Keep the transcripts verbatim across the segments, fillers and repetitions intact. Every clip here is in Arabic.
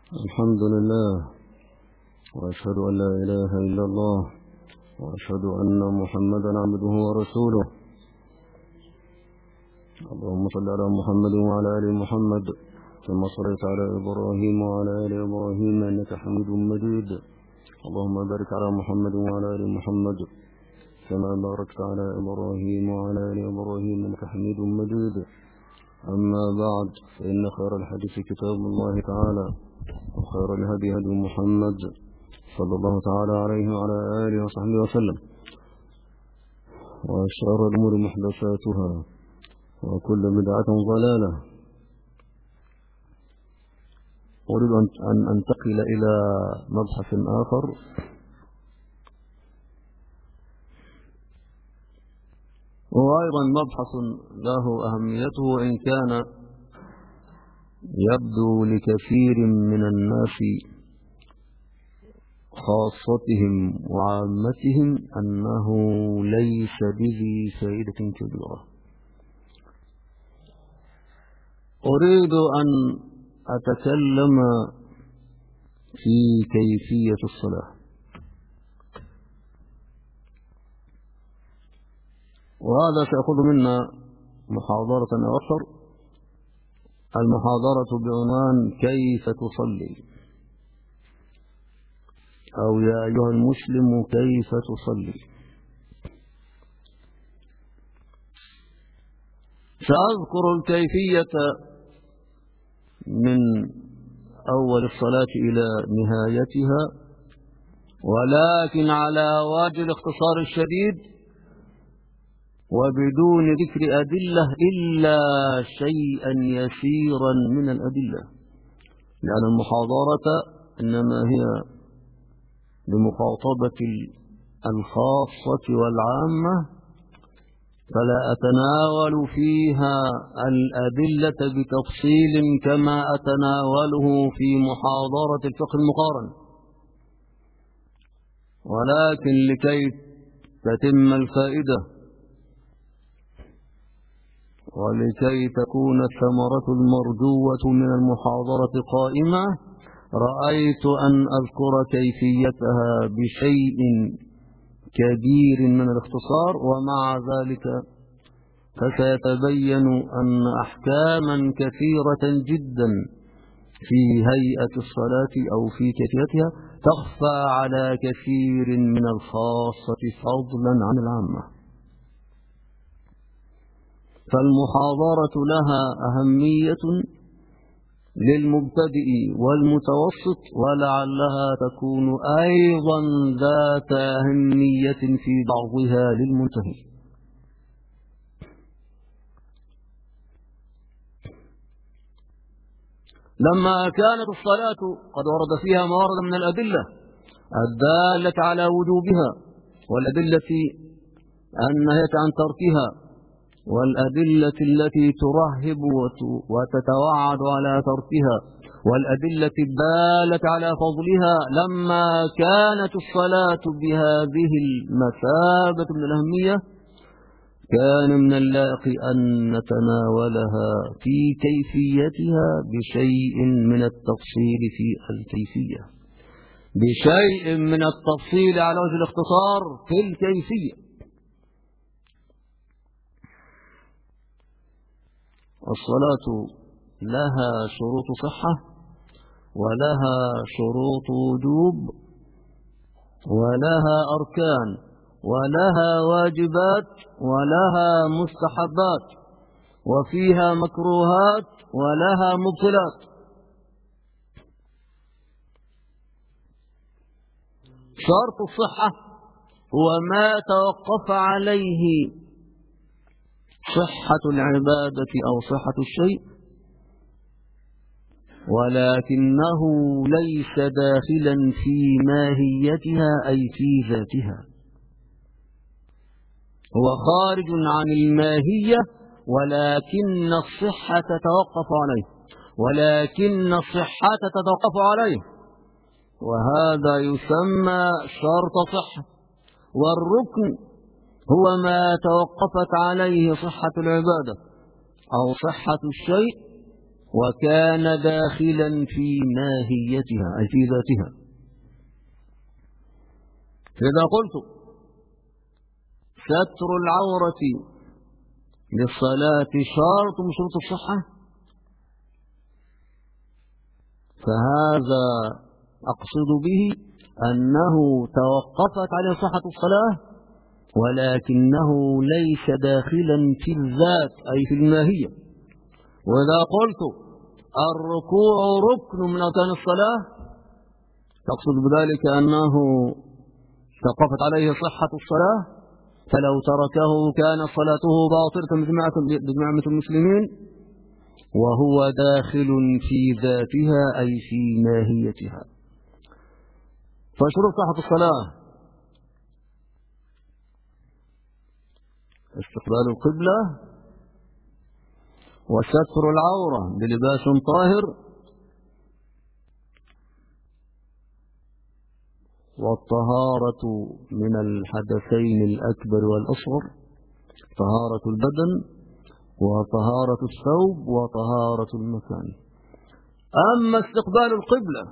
الحمد لله، وأشهد أن لا إله إلا الله، وأشهد أن محمدا عبده ورسوله. اللهم صل على محمد وعلى آل محمد كما صليت على إبراهيم وعلى آل إبراهيم إنك حميد مجيد. اللهم بارك على محمد وعلى آل محمد كما باركت على إبراهيم وعلى آل إبراهيم إنك حميد مجيد. أما بعد، فإن خير الحديث كتاب الله تعالى، وخير الهدي هدي محمد صلى الله تعالى عليه وعلى آله وصحبه وسلم، وشر الأمور محدثاتها، وكل بدعة ضلالة. أريد أن أنتقل إلى مبحث آخر، وهو أيضا مبحث له أهميته، وإن كان يبدو لكثير من الناس خاصتهم وعامتهم أنه ليس بذي فائدة كبيرة. أريد أن أتكلم في كيفية الصلاة، وهذا سيأخذ منا محاضرة أو أكثر. المحاضرة بعنوان كيف تصلي، أو يا أيها المسلم كيف تصلي. سأذكر الكيفية من أول الصلاة إلى نهايتها، ولكن على وجه الاختصار الشديد، وبدون ذكر أدلة إلا شيئا يسيرا من الأدلة، لأن المحاضرة إنما هي لمخاطبة الخاصة والعامة، فلا أتناول فيها الأدلة بتفصيل كما أتناوله في محاضرة الفقه المقارن، ولكن لكي تتم الفائدة ولكي تكون الثمرة المرجوة من المحاضرة قائمة، رأيت أن أذكر كيفيتها بشيء كبير من الاختصار، ومع ذلك فسيتبين أن أحكاما كثيرة جدا في هيئة الصلاة أو في كيفيتها تخفى على كثير من الخاصة فضلا عن العامة. فالمحاضرة لها أهمية للمبتدئ والمتوسط، ولعلها تكون أيضا ذات أهمية في بعضها للمنتهي. لما كانت الصلاة قد ورد فيها ما ورد من الأدلة الدالة على وجوبها، والأدلة النهية عن تركها، والأدلة التي ترهب وتتوعد على تركها، والأدلة الدالة على فضلها، لما كانت الصلاة بهذه المثابة من الأهمية، كان من اللائق أن نتناولها في كيفيتها بشيء من التفصيل في الكيفية، بشيء من التفصيل على وجه الاختصار في الكيفية. الصلاة لها شروط صحة، ولها شروط وجوب، ولها أركان، ولها واجبات، ولها مستحبات، وفيها مكروهات، ولها مبطلات. شرط الصحة هو ما توقف عليه صحة العبادة أو صحة الشيء، ولكنه ليس داخلا في ماهيتها أي في ذاتها، هو خارج عن الماهية، ولكن الصحة تتوقف عليه ولكن الصحة تتوقف عليه وهذا يسمى شرط صحة. والركن هو ما توقفت عليه صحة العبادة أو صحة الشيء، وكان داخلا في ماهيتها أي في ذاتها. فإذا قلت ستر العورة للصلاة شرط من شروط الصحة، فهذا أقصد به أنه توقفت على صحة الصلاة ولكنه ليس داخلا في الذات أي في الماهية. وإذا قلت الركوع ركن من أركان الصلاة تقصد بذلك أنه توقفت عليه صحة الصلاة، فلو تركه كان صلاته باطلة بجماعة المسلمين، وهو داخل في ذاتها أي في ماهيتها. فشروط صحة الصلاة: استقبال القبلة، وستر العورة بلباس طاهر، والطهارة من الحدثين الأكبر والأصغر، طهارة البدن وطهارة الثوب وطهارة المكان. أما استقبال القبلة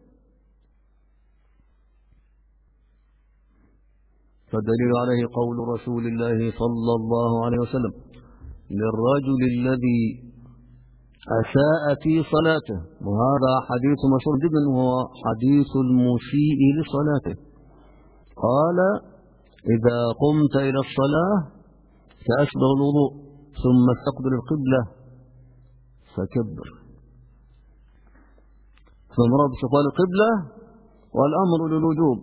فالدليل عليه قول رسول الله صلى الله عليه وسلم للرجل الذي أساء في صلاته، وهذا حديث مشهور جدا وهو حديث المسيء لصلاته، قال: إذا قمت إلى الصلاة فأسبغ الوضوء ثم استقبل القبلة فكبر. فالمراد باستقبال القبلة والأمر للوجوب،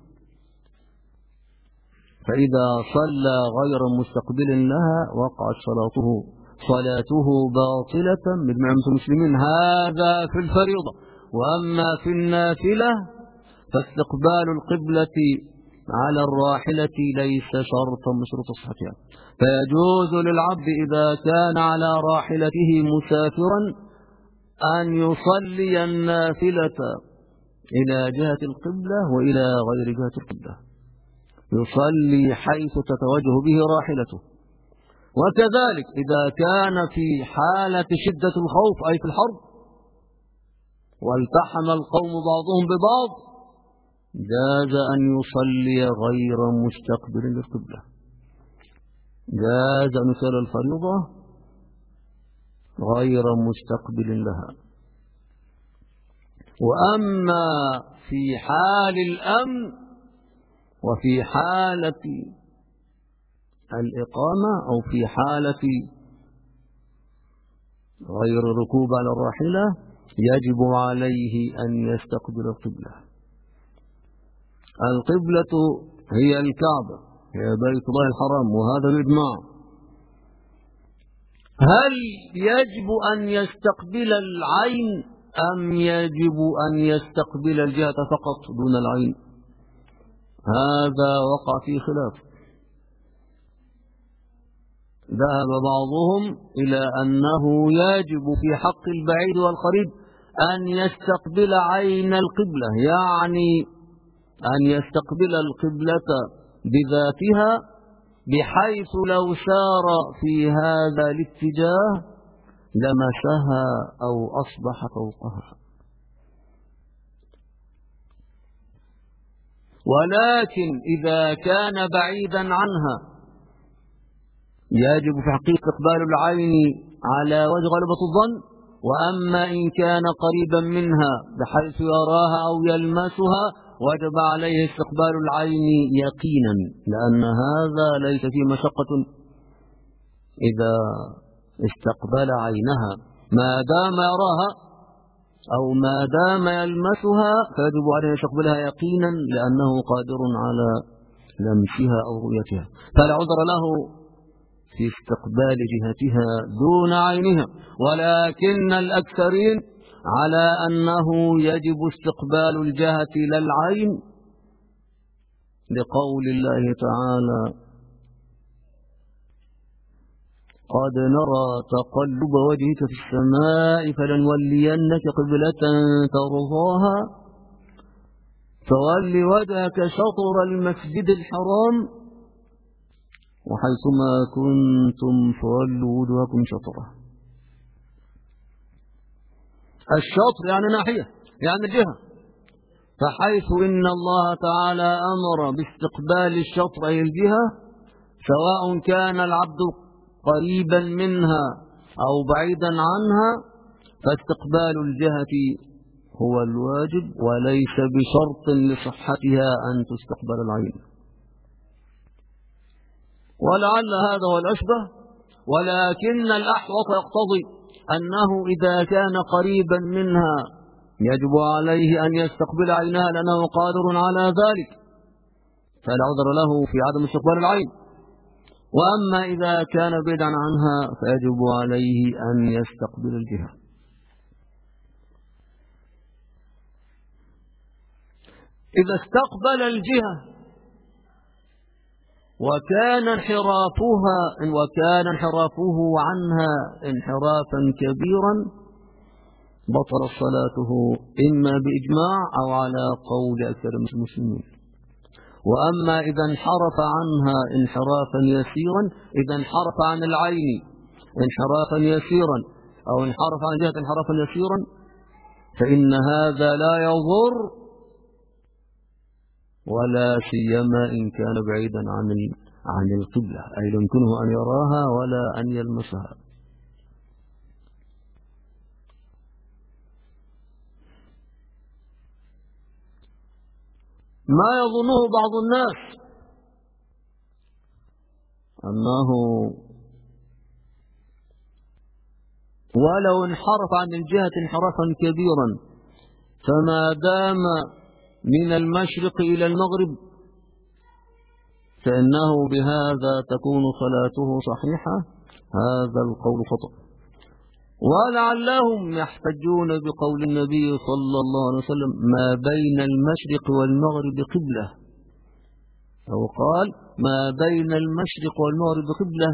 فإذا صلى غير مستقبل لها وقعت صلاته صلاته باطلة بجماعة المسلمين. هذا في الفريضة. وأما في النافلة فاستقبال القبلة على الراحلة ليس شرطا من شروط صحتها، فيجوز للعبد إذا كان على راحلته مسافرا أن يصلي النافلة إلى جهة القبلة وإلى غير جهة القبلة، يصلي حيث تتوجه به راحلته. وكذلك إذا كان في حالة شدة الخوف أي في الحرب والتحم القوم بعضهم ببعض جاز أن يصلي غير مستقبل للقبلة، جاز أن يصلي الفريضة غير مستقبل لها. وأما في حال الأمن وفي حالة الإقامة أو في حالة غير الركوب على الراحلة يجب عليه أن يستقبل القبلة. القبلة هي الكعبة، هي بيت الله الحرام، وهذا الإجماع. هل يجب أن يستقبل العين أم يجب أن يستقبل الجهة فقط دون العين؟ هذا وقع فيه خلاف. ذهب بعضهم إلى أنه يجب في حق البعيد والقريب أن يستقبل عين القبلة، يعني أن يستقبل القبلة بذاتها، بحيث لو سار في هذا الاتجاه لمسها أو أصبح فوقها. ولكن إذا كان بعيدا عنها يجب في حقيقة استقبال العين على وجه غلبة الظن. وأما إن كان قريبا منها بحيث يراها أو يلمسها وجب عليه استقبال العين يقينا، لأن هذا ليس فيه مشقة إذا استقبل عينها ما دام يراها أو ما دام يلمسها، فيجب عليه يستقبلها يقينا لأنه قادر على لمسها أو رؤيتها، فلا عذر له في استقبال جهتها دون عينها. ولكن الأكثرين على أنه يجب استقبال الجهة لا العين، لقول الله تعالى: قد نرى تقلب وجهك في السماء فلنولينك قبلة ترضاها فول وجهك شطر المسجد الحرام وحيثما كنتم فولوا وجوهكم شطره. الشطر يعني ناحية، يعني جهة. فحيث إن الله تعالى أمر باستقبال الشطر أي الجهة، سواء كان العبد قريبا منها أو بعيدا عنها، فاستقبال الجهة هو الواجب، وليس بشرط لصحتها أن تستقبل العين. ولعل هذا هو الأشبه، ولكن الأحوط يقتضي أنه إذا كان قريبا منها يجب عليه أن يستقبل عينها لأنه قادر على ذلك، فلا عذر له في عدم استقبال العين. وأما إذا كان بعيدا عنها فيجب عليه أن يستقبل الجهة. إذا استقبل الجهة وكان انحرافها وكان انحرافه عنها انحرافا كبيرا بطل صلاته إما بإجماع أو على قول أكثر المسلمين. وأما إذا انحرف عنها انحرافا يسيرا، إذا انحرف عن العين انحرافا يسيرا أو انحرف عن جهة انحرافا يسيرا، فإن هذا لا يضر، ولا سيما إن كان بعيدا عن عن القبلة، أي لا يمكنه أن يراها ولا أن يلمسها. ما يظنه بعض الناس أنه ولو انحرف عن الجهة انحرافا كبيرا فما دام من المشرق إلى المغرب فإنه بهذا تكون صلاته صحيحة. هذا القول خطأ، ولعلهم يحتجون بقول النبي صلى الله عليه وسلم: ما بين المشرق والمغرب قبلة، أو قال: ما بين المشرق والمغرب قبلة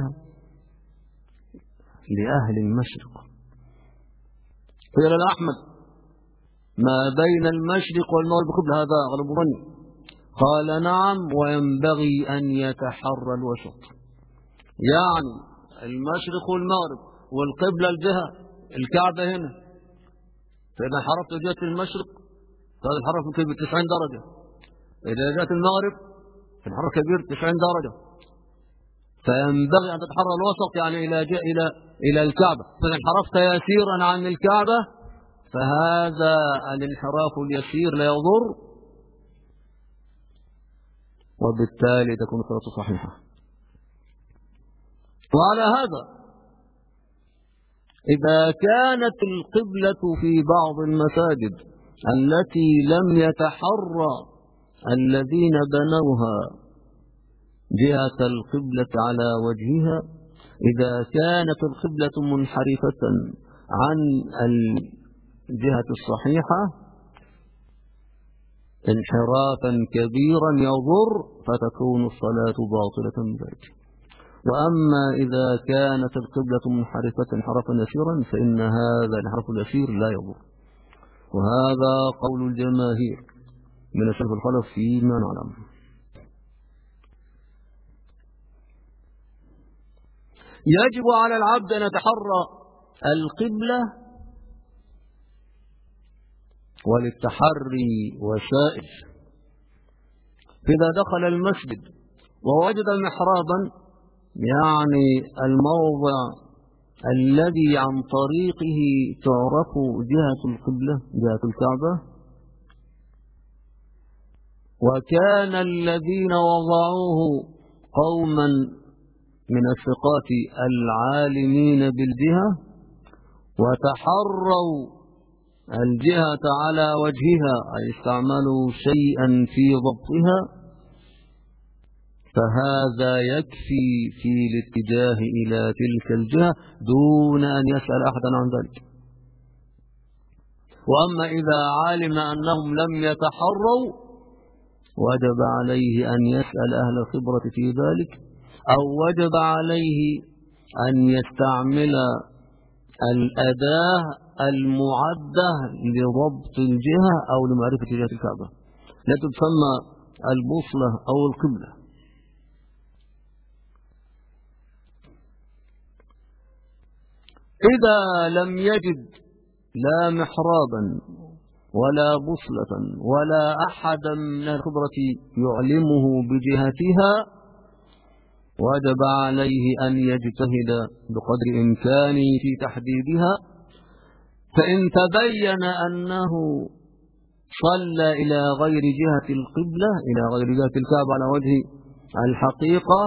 لأهل المشرق. قيل لأحمد: ما بين المشرق والمغرب قبلة، هذا أغلب ظني. قال: نعم، وينبغي أن يتحرى الوسط، يعني المشرق والمغرب والقبلة الجهة الكعبة هنا، فإذا انحرفت جهة المشرق فهذا الحرف كبير تسعين درجة، إذا جهة المغرب الحرف كبير تسعين درجة، فينبغي أن تتحرى الوسط، يعني إلى إلى إلى الكعبة. فإذا انحرفت يسيرا عن الكعبة فهذا الانحراف اليسير لا يضر، وبالتالي تكون الصلاة صحيحة. وعلى هذا إذا كانت القبلة في بعض المساجد التي لم يتحرى الذين بنوها جهة القبلة على وجهها، إذا كانت القبلة منحرفة عن الجهة الصحيحة انحرافا كبيرا يضر، فتكون الصلاة باطلة بذلك. وأما إذا كانت القبلة منحرفة انحرافا يسيرا فإن هذا الانحراف اليسير لا يضر، وهذا قول الجماهير من السلف الخلف فيما نعلم. يجب على العبد أن يتحرى القبلة، وللتحري وسائل. إذا دخل المسجد ووجد محرابا، يعني الموضع الذي عن طريقه تعرف جهة القبلة جهة الكعبة، وكان الذين وضعوه قوما من الثقات العالمين بالجهة وتحروا الجهة على وجهها، أي استعملوا شيئا في ضبطها، فهذا يكفي في الاتجاه إلى تلك الجهة دون أن يسأل أحدا عن ذلك. وأما إذا علم أنهم لم يتحروا وجب عليه أن يسأل أهل الخبرة في ذلك، أو وجب عليه أن يستعمل الأداة المعدة لضبط الجهة أو لمعرفة جهة الكعبة، لا تسمى البوصلة أو القبلة. إذا لم يجد لا محرابا ولا بصلة ولا أحدا من الخبرة يعلمه بجهتها، وجب عليه أن يجتهد بقدر إمكانه في تحديدها. فإن تبين أنه صلى إلى غير جهة القبلة، إلى غير جهة الكعبة على وجه الحقيقة،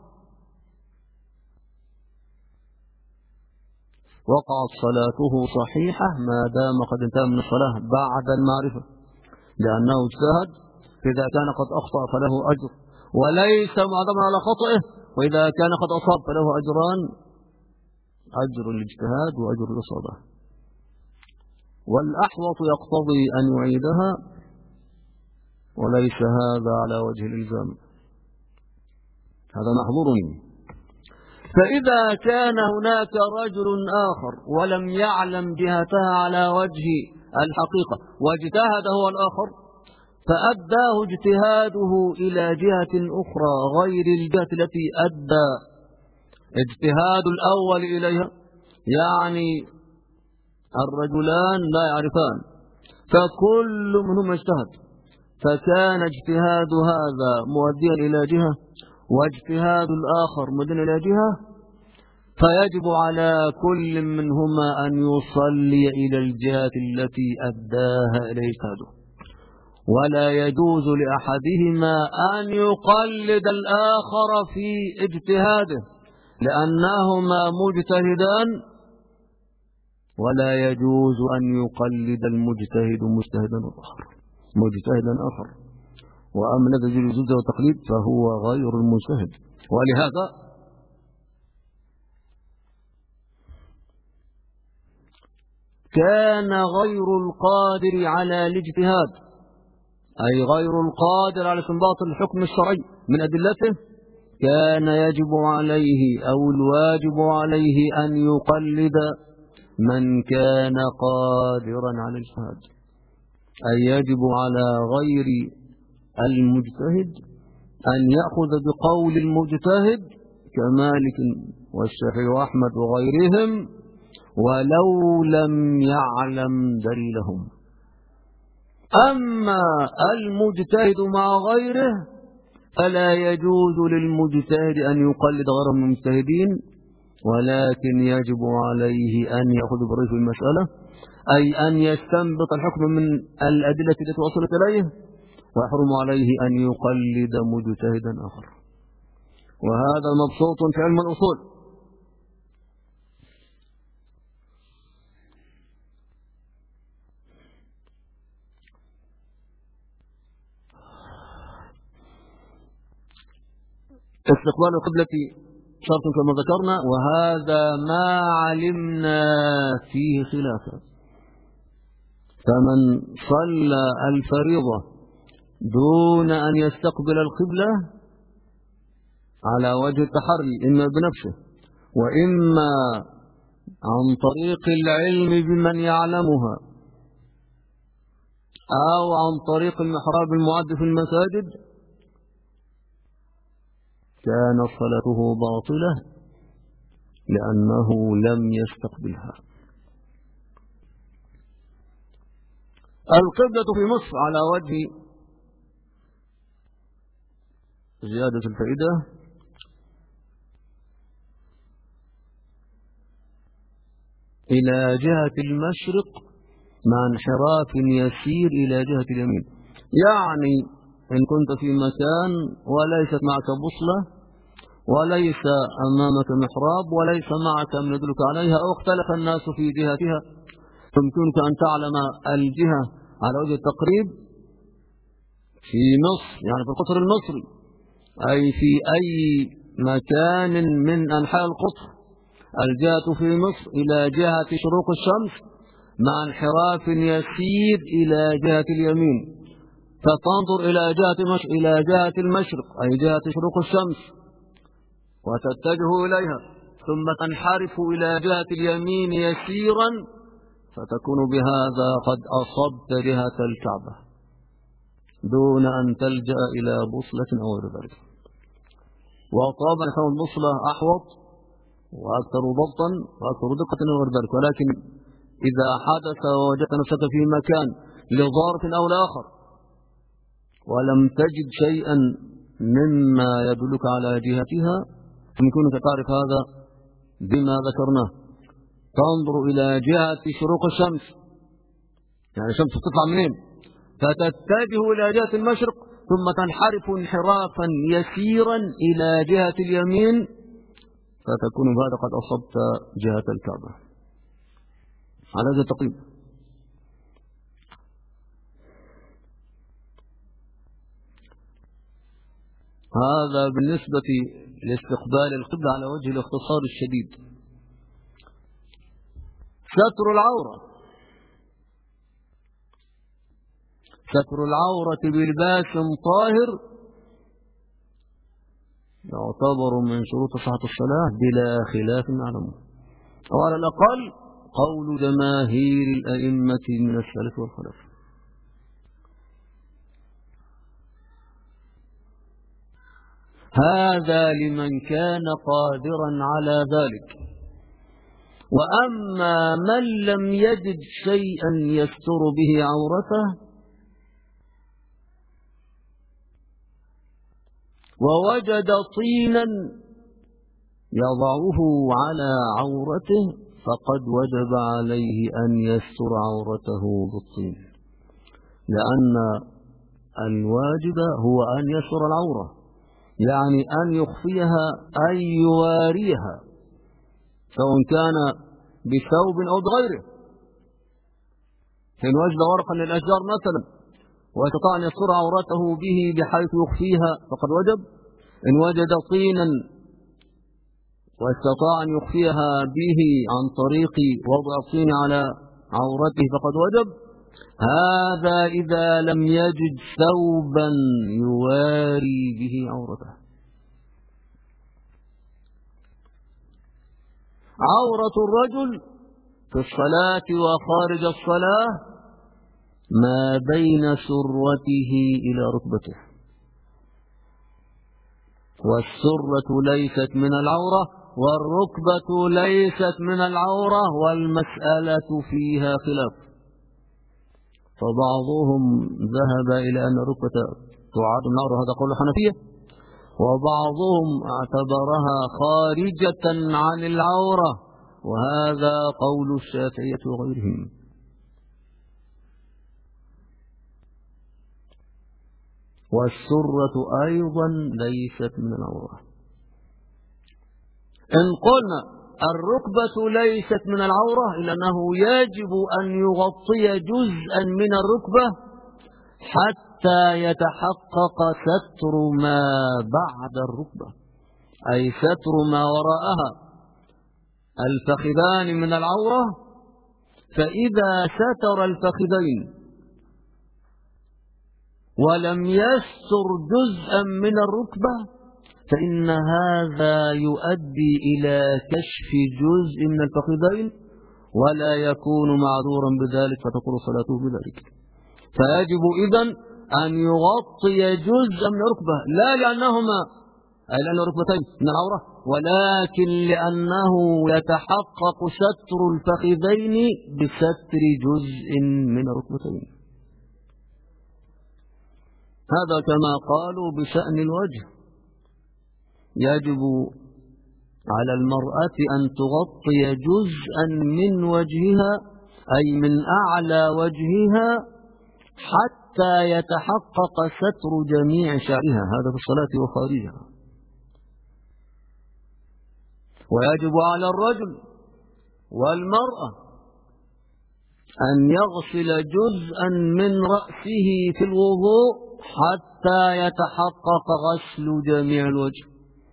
وقعت صلاته صحيحة ما دام قد انتهى من الصلاة بعد المعرفة، لأنه اجتهد. فإذا كان قد أخطأ فله أجر وليس معظما على خطئه، وإذا كان قد أصاب فله أجران: أجر الاجتهاد وأجر الإصابة. والأحوط يقتضي أن يعيدها، وليس هذا على وجه الإلزام، هذا محظورني. فإذا كان هناك رجل آخر ولم يعلم جهتها على وجه الحقيقة واجتهد هو الآخر، فأداه اجتهاده إلى جهة أخرى غير الجهة التي أدى اجتهاد الأول إليها، يعني الرجلان لا يعرفان فكل منهما اجتهد، فكان اجتهاد هذا مؤديا إلى جهة واجتهاد الآخر مؤديا إلى جهة، فيجب على كل منهما أن يصلي إلى الجهة التي أداها إليه اجتهاده، ولا يجوز لأحدهما أن يقلد الآخر في اجتهاده لأنهما مجتهدان، ولا يجوز أن يقلد المجتهد مجتهدا آخر مجتهدا آخر وأما الذي يجوز التقليد فهو غير المجتهد. ولهذا كان غير القادر على الاجتهاد، أي غير القادر على استنباط الحكم الشرعي من أدلته، كان يجب عليه أو الواجب عليه أن يقلد من كان قادرا على الاجتهاد، أي يجب على غير المجتهد أن يأخذ بقول المجتهد كمالك والشافعي وأحمد وغيرهم ولو لم يعلم دليلهم. أما المجتهد مع غيره فلا يجوز للمجتهد أن يقلد غيره من المجتهدين، ولكن يجب عليه أن يأخذ برأيه في المسألة، أي أن يستنبط الحكم من الأدلة التي وصلت إليه، ويحرم عليه أن يقلد مجتهدا آخر. وهذا مبسوط في علم الأصول. استقبال القبلة شرط كما ذكرنا، وهذا ما علمنا فيه خلافا. فمن صلى الفريضة دون أن يستقبل القبلة على وجه التحري إما بنفسه وإما عن طريق العلم بمن يعلمها أو عن طريق المحراب المعد في المساجد، كانت صلاته باطلة لأنه لم يستقبلها. القبلة في مصر على وجه زيادة الفائدة إلى جهة المشرق مع انحراف يسير إلى جهة اليمين. يعني إن كنت في مكان وليست معك بصلة وليس أمامك محراب وليس معك من يدلك عليها أو اختلف الناس في جهتها، يمكنك أن تعلم الجهة على وجه التقريب في مصر، يعني في القطر المصري، أي في أي مكان من أنحاء القطر الجهة في مصر إلى جهة شروق الشمس مع انحراف يسير إلى جهة اليمين، فتنظر إلى جهة مش... إلى جهة المشرق أي جهة شروق الشمس وتتجه إليها، ثم تنحرف إلى جهة اليمين يسيرا، فتكون بهذا قد أصبت جهة الكعبة دون أن تلجأ إلى بصلة أو غير ذلك. وطبعا كون البصلة أحوط وأكثر ضبطا وأكثر دقة وغير ذلك، ولكن إذا حدث ووجدت نفسك في مكان لظرف أو لآخر ولم تجد شيئا مما يدلك على جهتها يمكنك تعرف هذا بما ذكرناه. تنظر إلى جهة شروق الشمس، يعني الشمس تطلع منين، فتتجه إلى جهة المشرق ثم تنحرف انحرافا يسيرا إلى جهة اليمين فتكون بعد قد أصبت جهة الكعبة على هذا التقييم. هذا بالنسبة لاستقبال القبلة على وجه الاختصار الشديد. ستر العورة، ستر العورة بلباس طاهر يعتبر من شروط صحة الصلاة بلا خلاف نعلمه، أو على الأقل قول جماهير الأئمة من السلف والخلف. هذا لمن كان قادرا على ذلك. وأما من لم يجد شيئا يستر به عورته ووجد طينا يضعه على عورته فقد وجب عليه أن يستر عورته بالطين، لأن الواجب هو أن يستر العورة، يعني أن يخفيها أن يواريها، سواء كان بثوب أو بغيره. فإن وجد ورقا للأشجار مثلا ويستطيع أن يستر عورته به بحيث يخفيها فقد وجب. إن وجد طينا واستطاع أن يخفيها به عن طريق وضع الطين على عورته فقد وجب. هذا إذا لم يجد ثوبا يواري به عورته. عورة الرجل في الصلاة وخارج الصلاة ما بين سرته إلى ركبته، والسرة ليست من العورة والركبة ليست من العورة، والمسألة فيها خلاف. فبعضهم ذهب إلى أن الركبة تعاد من العورة، هذا قول الحنفية، وبعضهم اعتبرها خارجة عن العورة، وهذا قول الشافعية وغيرهم. والسرة أيضا ليست من العورة. إن قلنا الركبة ليست من العورة إلا أنه يجب أن يغطي جزءا من الركبة حتى يتحقق ستر ما بعد الركبة، أي ستر ما وراءها. الفخذان من العورة، فإذا ستر الفخذين ولم يستر جزءا من الركبة فإن هذا يؤدي إلى كشف جزء من الفخذين ولا يكون معذورا بذلك فتقول صلاته بذلك. فيجب إذن أن يغطي جزءا من الركبة، لا لأنهما أي لأن الركبتين من العورة، ولكن لأنه يتحقق ستر الفخذين بستر جزء من الركبتين. هذا كما قالوا بشأن الوجه، يجب على المرأة أن تغطي جزءا من وجهها أي من أعلى وجهها حتى يتحقق ستر جميع شعرها، هذا في الصلاة وخارجها. ويجب على الرجل والمرأة أن يغسل جزءا من رأسه في الوضوء حتى يتحقق غسل جميع الوجه،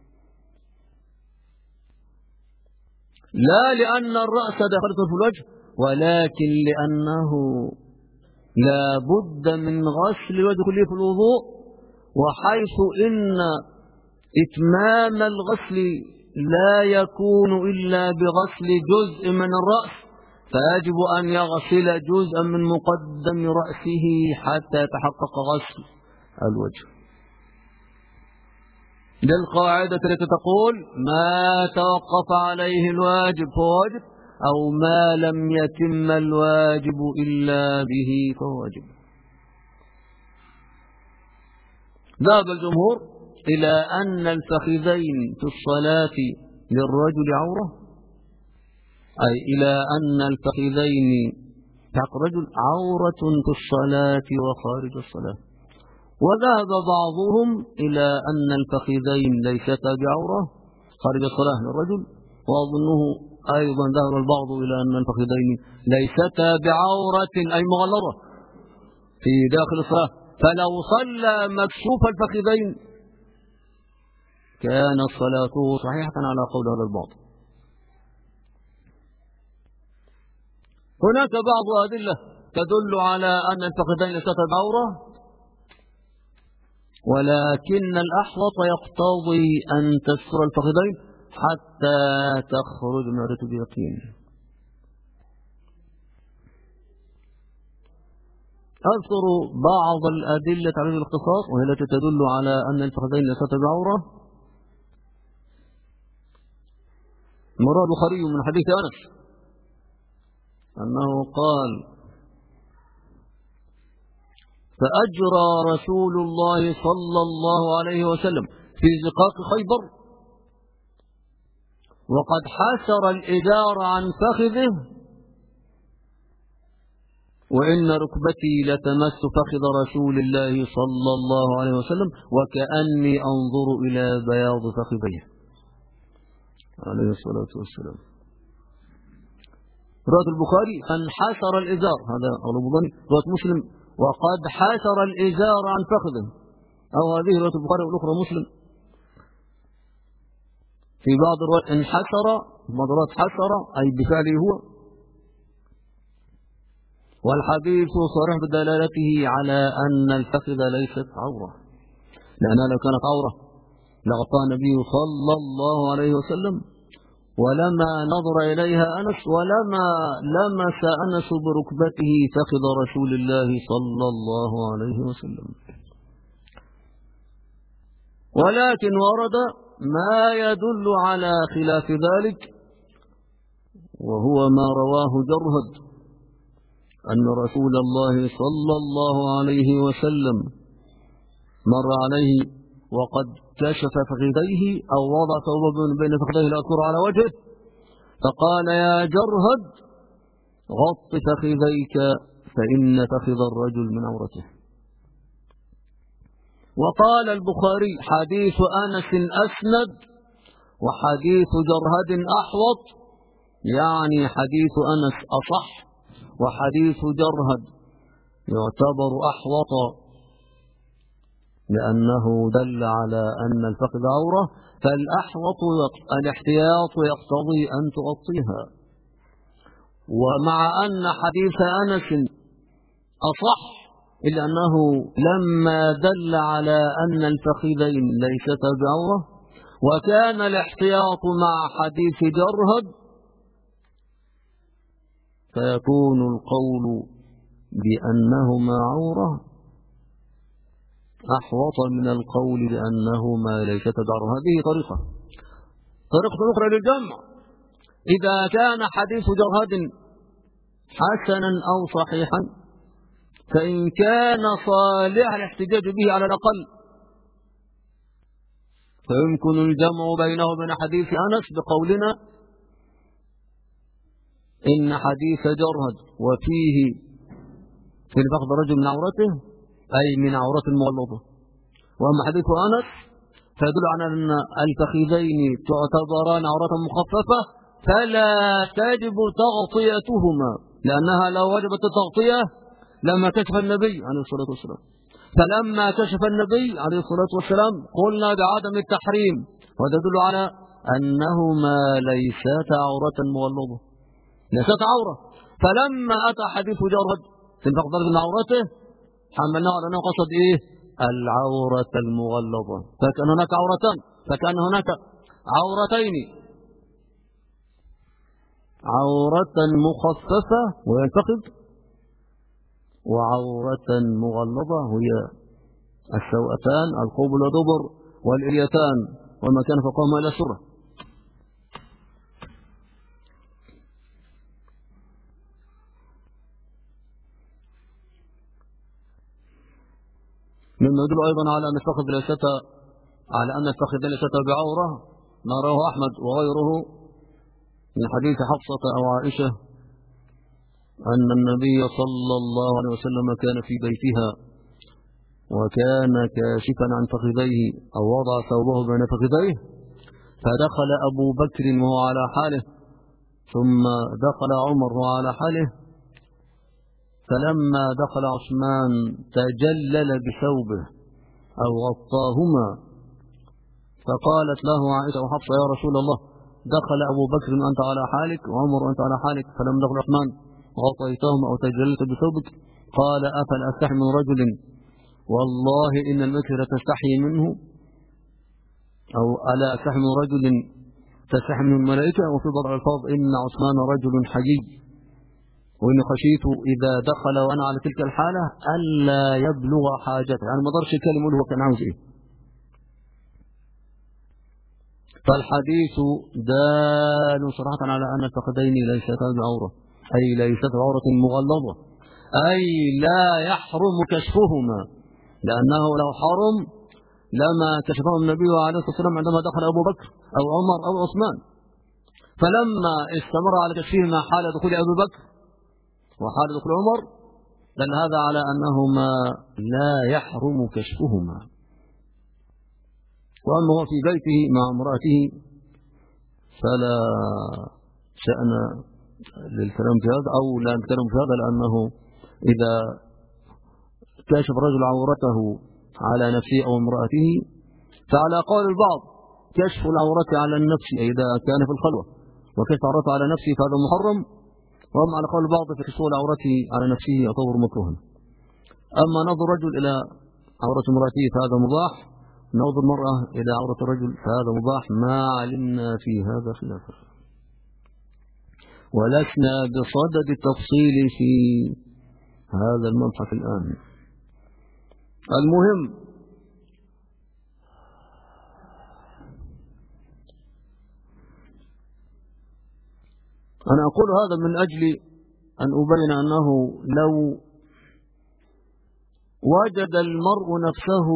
لا لأن الرأس دخلت في الوجه ولكن لأنه لا بد من غسل الوجه كله في الوضوء، وحيث إن إتمام الغسل لا يكون إلا بغسل جزء من الرأس فيجب أن يغسل جزءا من مقدم رأسه حتى يتحقق غسل الوجه. للقاعدة التي تقول ما توقف عليه الواجب فواجب، أو ما لم يتم الواجب إلا به فهو واجب. ذهب الجمهور إلى أن الفخذين في الصلاة للرجل عورة، أي إلى أن الفخذين حق الرجل عورة في الصلاة وخارج الصلاة. وذهب بعضهم إلى أن الفخذين ليستا بعورة خارج الصلاة للرجل، وأظنه أيضا ذهب البعض إلى أن الفخذين ليستا بعورة أي مغلظة في داخل الصلاة، فلو صلى مكشوف الفخذين كان صلاته صحيحة على قول هذا البعض. هناك بعض أدلة تدل على أن الفخذين ليستا بعورة، ولكن الأحوط يقتضي أن تستر الفخذين حتى تخرج من عورة اليقين. أذكر بعض الأدلة على الاختصاص وهي التي تدل على أن الفخذين ليستا بعورة. روى البخاري من حديث أنس أنه قال: فأجرى رسول الله صلى الله عليه وسلم في زقاق خيبر وقد حسر الإزار عن فخذه، وإن ركبتي لتمس فخذ رسول الله صلى الله عليه وسلم وكأني أنظر إلى بياض فخذيه عليه الصلاة والسلام. رواية البخاري فانحسر الإزار، هذا أغلب ظني. رواية مسلم وقد حسر الإزار عن فخذه، أو هذه رواية البخاري والأخرى مسلم. في بعض الروايات انحسر، بعض الروايات حسر أي بفعله هو. والحديث صريح بدلالته على أن الفخذ ليست عورة، لأنها لو كانت عورة لغطاها النبي صلى الله عليه وسلم، ولما نظر إليها أنس ولما لمس أنس بركبته فخذ رسول الله صلى الله عليه وسلم. ولكن ورد ما يدل على خلاف ذلك، وهو ما رواه جرهد أن رسول الله صلى الله عليه وسلم مر عليه وقد كشف فخذيه أو وضع ثوبا بين فخذيه لا أذكر على وجهه، فقال: يا جرهد غط فخذيك فإن فخذ الرجل من عورته. وقال البخاري: حديث أنس أسند وحديث جرهد أحوط، يعني حديث أنس أصح وحديث جرهد يعتبر أحوط، لأنه دل على أن الفخذ عورة، فالأحوط الاحتياط يقتضي أن تغطيها. ومع أن حديث أنس أصح إلا أنه لما دل على أن الفخذين ليستا بعورة، وكان الاحتياط مع حديث جرهد، فيكون القول بأنهما عورة أحوط من القول بأنهما ليستا بعورة. هذه طريقة طريقة أخرى للجمع: إذا كان حديث جرهد حسنا أو صحيحا، فإن كان صالح الاحتجاج به على الأقل، فيمكن الجمع بينه وبين حديث أنس بقولنا إن حديث جرهد وفيه في فخذ رجل من عورته أي من عورة المغلظة، وأما حديث أنس فيدل على أن الفخذين تعتبران عورة مخففة فلا تجب تغطيتهما، لأنها لو وجبت التغطية لما كشف النبي عليه الصلاة والسلام. فلما كشف النبي عليه الصلاة والسلام قلنا بعدم التحريم، وتدل على أنهما ليستا عورة مغلظة، ليستا عورة. فلما أتى حديث جرهد في فخذ من عورته حملناه على أنه قصد إيه؟ العورة المغلظة، فكان هناك عورتان، فكان هناك عورتين: عورة مخففة وهي الفخذ، وعورة مغلظة وهي السوأتان القبل والدبر والإليتان وما كان فوقهما إلى السرة. مما يدل أيضا على أن الفخذ ليست على أن الفخذ ليست بعورة ما رواه أحمد وغيره من حديث حفصة أو عائشة أن النبي صلى الله عليه وسلم كان في بيتها وكان كاشفا عن فخذيه أو وضع ثوبه بين فخذيه، فدخل أبو بكر وهو على حاله، ثم دخل عمر وهو على حاله، فلما دخل عثمان تجلل بثوبه أو غطاهما، فقالت له عائشة وحفصة: يا رسول الله، دخل أبو بكر وأنت على حالك وعمر وأنت على حالك، فلم دخل عثمان غطيتهما أو تجللت بثوبك؟ قال: أفلا أستحي من رجل والله إن المكر تستحي منه، أو ألا أستحي من رجل تستحي منه الملائكة. وفي بعض الألفاظ: إن عثمان رجل حيي، وإن خشيت إذا دخل وأنا على تلك الحالة ألا يبلغ حاجته، يعني ما ضرش كلمة هو كان عاوز إيه. فالحديث دال صراحة على أن الفخذين ليست بعورة، أي ليست عورة مغلظة، أي لا يحرم كشفهما، لأنه لو حرم لما كشفه النبي عليه الصلاة والسلام عندما دخل أبو بكر أو عمر أو عثمان، فلما استمر على كشفهما حال دخول أبي بكر وحال دخول عمر دل هذا على أنهما لا يحرم كشفهما. وأما هو في بيته مع امرأته فلا شأن للكلام في هذا، أو لا نتكلم في هذا، لأنه إذا كشف الرجل عورته على نفسه أو امرأته فعلى قول البعض كشف العورة على النفس إذا كان في الخلوة، وكشف عورته على نفسه فهذا محرم، وأما على قول البعض فكشف العورة على نفسه يعتبر مكروها. أما نظر الرجل إلى عورة امرأته فهذا مباح، نظر المرأة إلى عورة الرجل فهذا مباح، ما علمنا في هذا خلافا، ولسنا بصدد التفصيل في هذا المبحث الآن. المهم أنا أقول هذا من أجل أن أبين أنه لو وجد المرء نفسه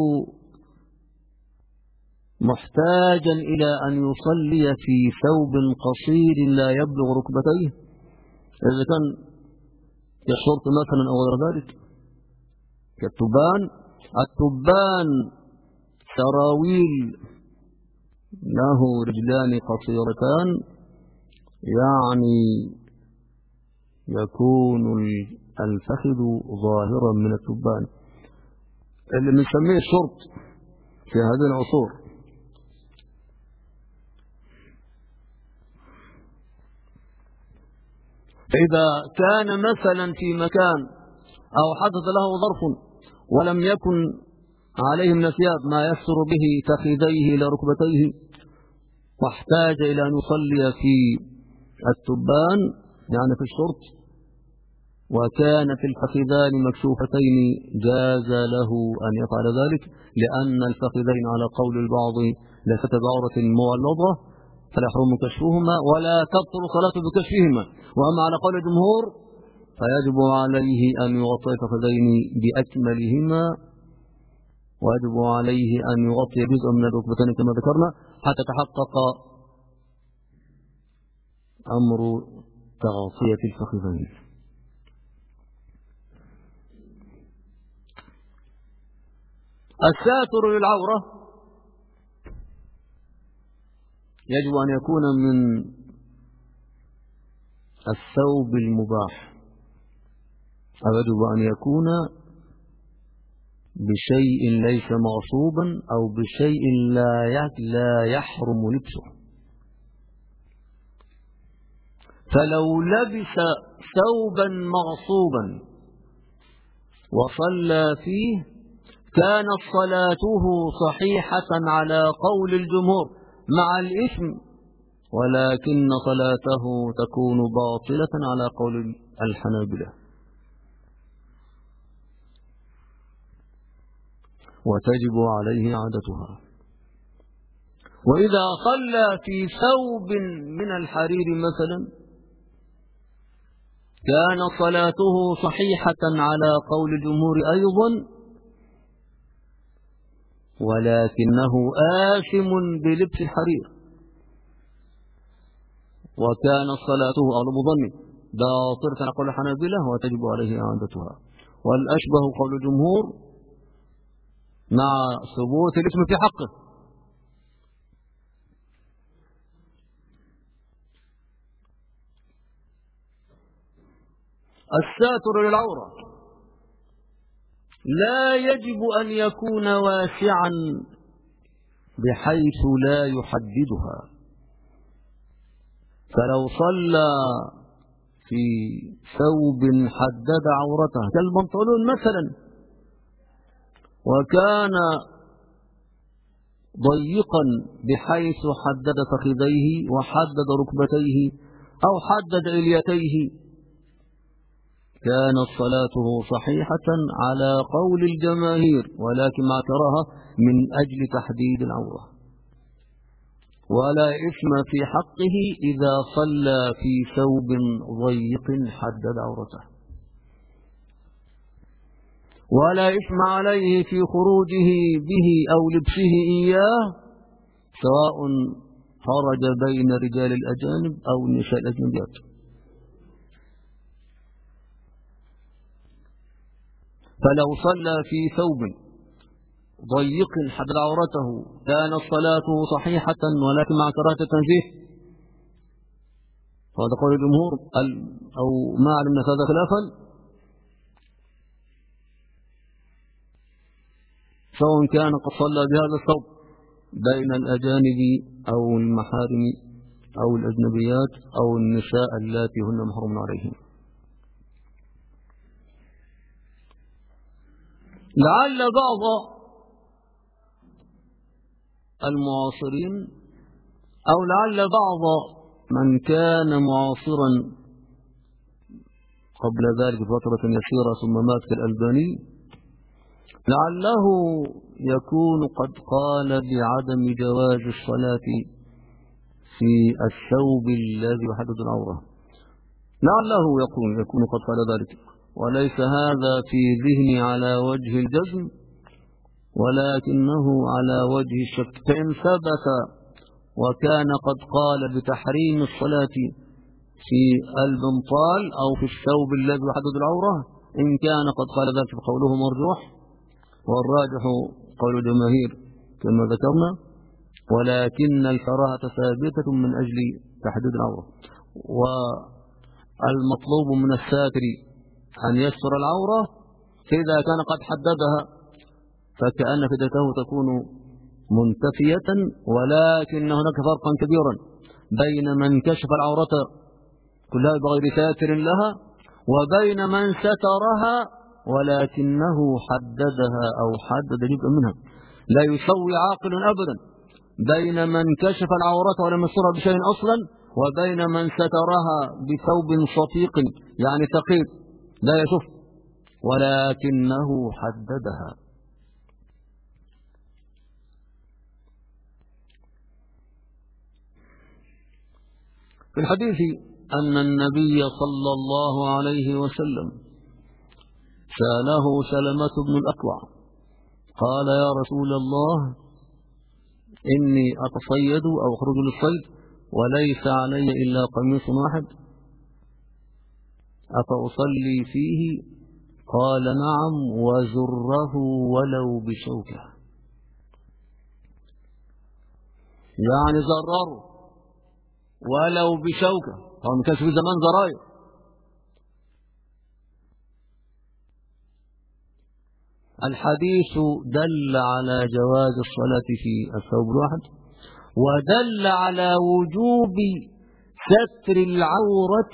محتاجا إلى أن يصلي في ثوب قصير لا يبلغ ركبتيه، إذا كان كالشرط مثلا أو غير ذلك كالتبان، التبان سراويل له رجلان قصيرتان، يعني يكون الفخذ ظاهرا من التبان اللي بنسميه الشرط في هذه العصور. إذا كان مثلا في مكان أو حدث له ظرف ولم يكن عليه من ثياب ما يستر به فخذيه إلى ركبتيه واحتاج إلى أن يصلي في التبان يعني في الشرط، وكانت الفخذان مكشوفتين جاز له أن يفعل ذلك، لأن الفخذين على قول البعض ليست بعورة مغلظة فلا يحرم كشفهما ولا تبطل صلاته بكشفهما. وأما على قول الجمهور فيجب عليه أن يغطي الفخذين بأكملهما، ويجب عليه أن يغطي جزء من الركبتين كما ذكرنا حتى تحقق أمر تغطية الفخذين. الساتر للعورة يجب أن يكون من الثوب المباح، أو يجب أن يكون بشيء ليس مغصوبا أو بشيء لا يحرم لبسه. فلو لبس ثوبا مغصوبا وصلى فيه كانت صلاته صحيحة على قول الجمهور مع الإثم، ولكن صلاته تكون باطلة على قول الحنابلة، وتجب عليه عادتها. وإذا صلى في ثوب من الحرير مثلا كان صلاته صحيحة على قول الجمهور أيضا، ولكنه آثم بلبس الحرير، وكان صلاته أغلب ظني باطلة على قول الحنابلة وتجب عليه إعادتها. والأشبه قول الجمهور مع ثبوت الاسم في حقه. الساتر للعورة لا يجب أن يكون واسعا بحيث لا يحددها، فلو صلى في ثوب حدد عورته كالبنطلون مثلا وكان ضيقا بحيث حدد فخذيه وحدد ركبتيه أو حدد إليتيه كانت صلاته صحيحة على قول الجماهير، ولكن مع كراهة من أجل تحديد العورة. ولا إثم في حقه إذا صلى في ثوب ضيق حدد عورته، ولا إثم عليه في خروجه به أو لبسه إياه سواء خرج بين رجال الأجانب أو النساء الأجنبيات. فلو صلى في ثوب ضيق حدد عورته كانت صلاته صحيحة ولكن مع كراهة التنزيه. هذا قول الجمهور أو ما علمنا هذا خلافا، سواء كان قد صلى بهذا الثوب بين الأجانب أو المحارم أو الأجنبيات أو النساء اللاتي هن محرم عليهم. لعل بعض المعاصرين أو لعل بعض من كان معاصرا قبل ذلك فترة يسيرة ثم مات كالألباني لعله يكون قد قال بعدم جواز الصلاة في الثوب الذي يحدد العورة، لعله يكون يكون قد قال ذلك، وليس هذا في ذهني على وجه الجزم ولكنه على وجه الشك. فإن ثبت وكان قد قال بتحريم الصلاة في البنطال أو في الثوب الذي يحدد العورة، إن كان قد قال ذلك فقوله مرجوح، والراجح قول الجماهير كما ذكرنا، ولكن الكراهة ثابتة من أجل تحديد العورة. والمطلوب من الساتر أن يستر العورة، فإذا كان قد حددها فكأن فديته تكون منتفية، ولكن هناك فرقا كبيرا بين من كشف العورة كلها بغير ساتر لها وبين من سترها ولكنه حددها أو حدد جزءا منها. لا يسوي عاقل أبدا بين من كشف العورة ولم يسترها بشيء أصلا وبين من سترها بثوب صفيق يعني ثقيل لا يشوف ولكنه حددها. في الحديث أن النبي صلى الله عليه وسلم سأله سلمة بن الأكوع قال يا رسول الله إني أتصيد أو أخرج للصيد وليس علي إلا قميص واحد أفأصلي فيه؟ قال نعم وزره ولو بشوكة، يعني زرره ولو بشوكة، هو ما كانش في زمان زراير. الحديث دل على جواز الصلاة في الثوب الواحد ودل على وجوب ستر العورة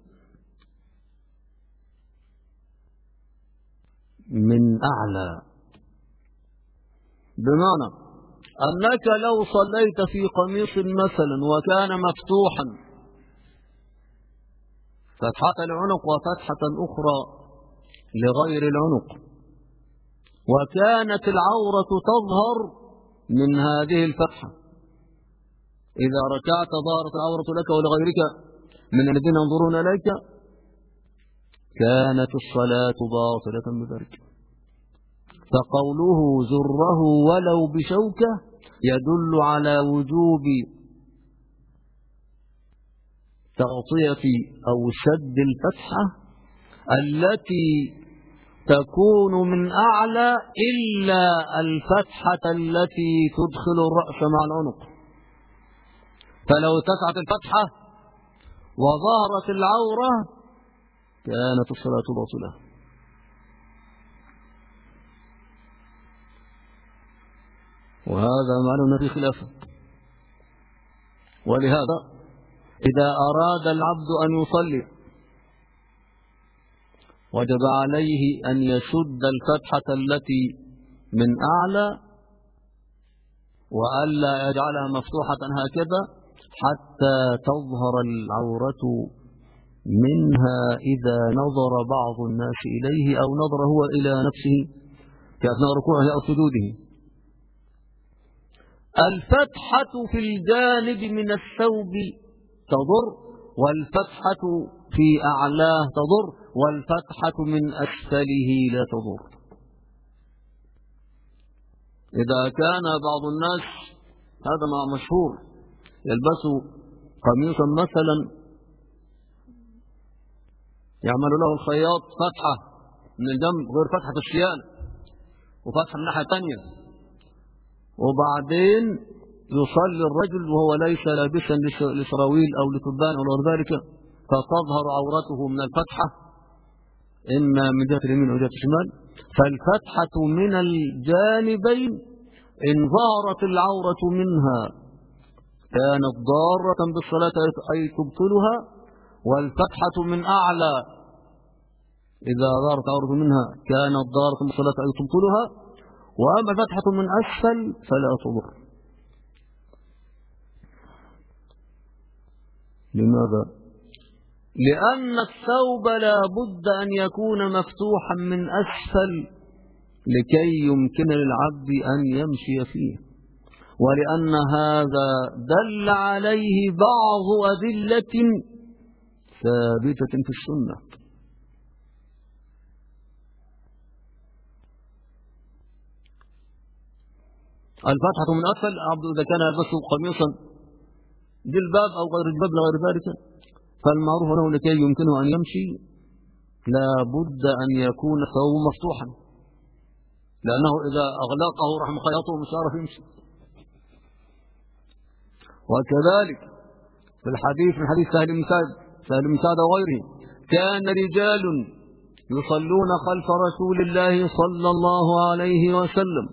من أعلى، بمعنى أنك لو صليت في قميص مثلا وكان مفتوحا فتحة العنق وفتحة أخرى لغير العنق وكانت العورة تظهر من هذه الفتحة، إذا ركعت ظهرت العورة لك ولغيرك من الذين ينظرون إليك كانت الصلاة باطلة بذلك. فقوله زره ولو بشوكة يدل على وجوب تغطية أو سد الفتحة التي تكون من أعلى إلا الفتحة التي تدخل الرأس مع العنق. فلو اتسعت الفتحة وظهرت العورة كانت الصلاة باطلة. وهذا معلوم في خلافه. ولهذا إذا أراد العبد أن يصلي وجب عليه أن يشد الفتحة التي من أعلى وألا يجعلها مفتوحة هكذا حتى تظهر العورة منها إذا نظر بعض الناس إليه أو نظر هو إلى نفسه في أثناء ركوعه أو سجوده. الفتحة في الجانب من الثوب تضر، والفتحة في أعلاه تضر، والفتحة من أسفله لا تضر. إذا كان بعض الناس، هذا ما مشهور، يلبسوا قميصا مثلا يعمل له الخياط فتحة من الجنب غير فتحة الشيال وفتحة من الناحية الثانية، وبعدين يصلي الرجل وهو ليس لابسا لسراويل أو لتبان أو غير ذلك، فتظهر عورته من الفتحة إما من جهة اليمين أو جهة الشمال. فالفتحة من الجانبين إن ظهرت العورة منها كانت ضارة بالصلاة أي تبطلها، والفتحة من أعلى إذا ظهرت عورة منها كانت ضارة بالصلاة أي تبطلها، وأما فتحة من أسفل فلا تضر. لماذا؟ لأن الثوب لا بد أن يكون مفتوحا من أسفل لكي يمكن للعبد أن يمشي فيه، ولأن هذا دل عليه بعض أدلة ثابتة في السنة. الفتحة من أسفل العبد إذا كان يلبس قميصا جلباب أو غير جلباب لغير ذلك فالمعروف له لكي يمكنه أن يمشي لا بد أن يكون ثوبه مفتوحا، لأنه إذا أغلقه راح مخيطه مش عارف يمشي. وكذلك في الحديث من حديث سهل بن سعد سهل بن سعد وغيره كان رجال يصلون خلف رسول الله صلى الله عليه وسلم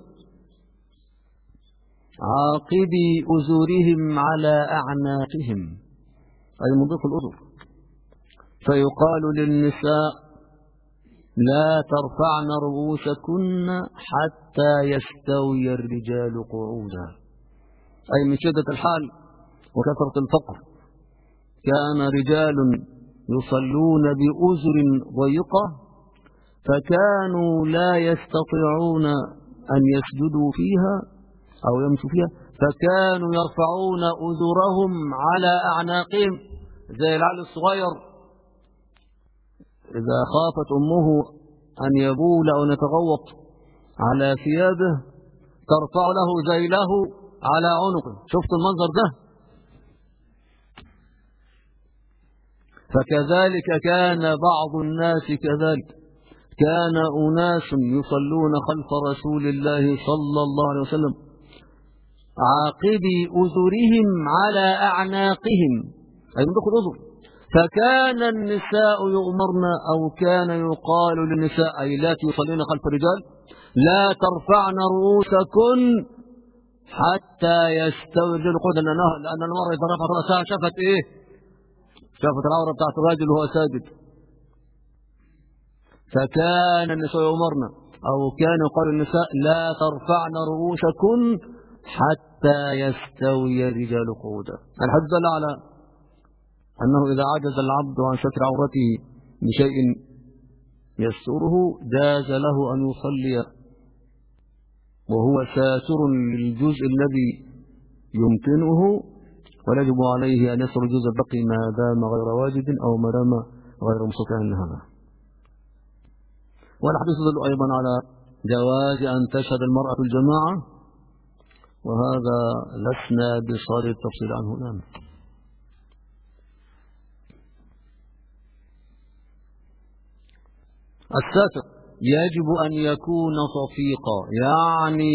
عاقبي أزورهم على أعناقهم أي منطق الأذر، فيقال للنساء لا ترفعن رؤوسكن حتى يستوي الرجال قعودا، أي من شدة الحال وكثرة الفقر كان رجال يصلون بأزر ضيقة فكانوا لا يستطيعون أن يسجدوا فيها أو يمشوا فيها، فكانوا يرفعون أزرهم على أعناقهم زي العيل الصغير إذا خافت أمه أن يبول أو يتغوط على ثيابه ترفع له ذيله على عنقه. شفت المنظر ده؟ فكذلك كان بعض الناس كذلك، كان أناس يصلون خلف رسول الله صلى الله عليه وسلم عاقبي أذرهم على أعناقهم أي من دخل أذر، فكان النساء يؤمرن أو كان يقال للنساء أي لا يصلين خلف الرجال لا ترفعن رؤوسكن حتى يستوي الرجل قعودا، لأن المرأة إذا رفعت رأسها شافت إيه؟ شافت العورة بتاعت الرجل وهو ساجد. فكان النساء يؤمرن أو كان يقال للنساء لا ترفعن رؤوسكن حتى يستوي الرجال قعودا. الحديث دل على أنه إذا عجز العبد عن ستر عورته بشيء يستره جاز له أن يصلي وهو ساتر للجزء الذي يمكنه، ويجب عليه أن يستر الجزء البقي ما دام غير واجب أو ما دام غير مستطيع لهذا. والحديث يدل أيضا على جواز أن تشهد المرأة الجماعة، وهذا لسنا بصدد التفصيل عنه الآن. الساتر يجب أن يكون صفيقا، يعني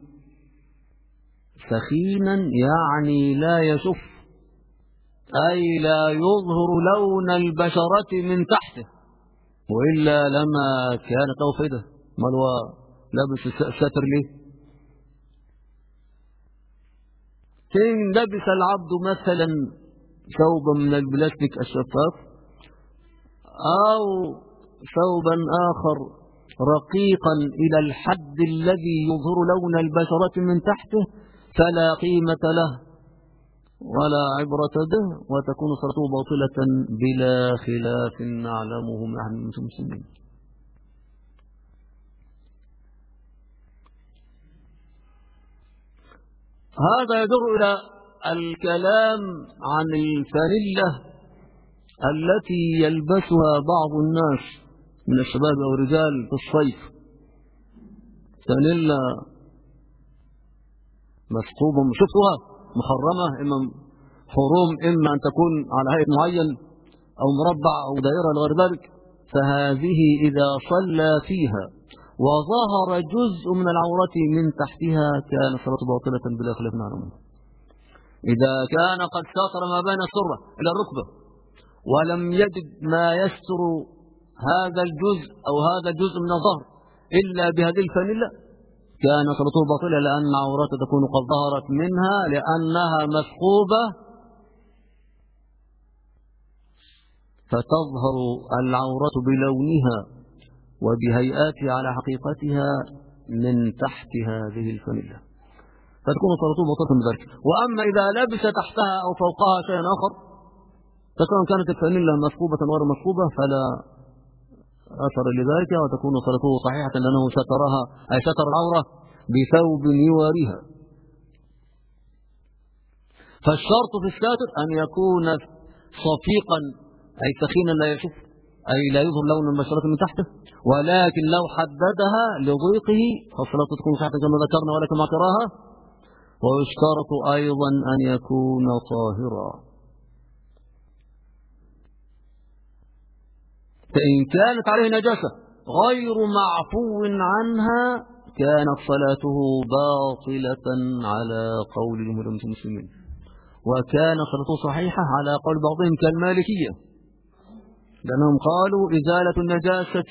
سخينا، يعني لا يشف، أي لا يظهر لون البشرة من تحته، وإلا لما كانت له فائدة. ما هو لابس الساتر ليه؟ إن لبس العبد مثلا ثوبا من البلاستيك الشفاف أو ثوبا آخر رقيقا إلى الحد الذي يظهر لون البشرة من تحته فلا قيمة له ولا عبرة به، وتكون صلاته باطلة بلا خلاف نعلمه من أهل المسلمين. هذا يدور إلى الكلام عن الفانيلة التي يلبسها بعض الناس من الشباب أو الرجال في الصيف. فانيلا مثقوبة، شفتوها محرمة، إما حروم، إما أن تكون على هيئة معين أو مربع أو دائرة لغير ذلك. فهذه إذا صلى فيها وظهر جزء من العورة من تحتها كان صلاته باطلة بلا خلاف نعلمه. إذا كان قد ساتر ما بين السرة إلى الركبة ولم يجد ما يستر هذا الجزء أو هذا الجزء من الظهر إلا بهذه الفانيلا كان صلاته باطلة، لأن عورته تكون قد ظهرت منها لأنها مثقوبة، فتظهر العورة بلونها وبهيئاتها على حقيقتها من تحت هذه الفانيلا، فتكون صلاته باطلة بذلك. وأما إذا لبس تحتها أو فوقها شيئا آخر، فكان كانت الفانيلا مثقوبة غير مثقوبة فلا أثر لذلك، وتكون صلاته صحيحة لأنه سترها أي ستر العورة بثوب يواريها. فالشرط في الساتر أن يكون صفيقا أي سخينا لا يشف، أي لا يظهر لون البشرة من تحته، ولكن لو حددها لضيقه فالصلاة تكون صحيحة كما ذكرنا ولكن ما تراها. ويشترط أيضا أن يكون طاهرا، فإن كانت عليه نجاسة غير معفو عنها كانت صلاته باطلة على قول جمهور المسلمين، وكان صلاته صحيحة على قول بعضهم كالمالكية، لأنهم قالوا إزالة النجاسة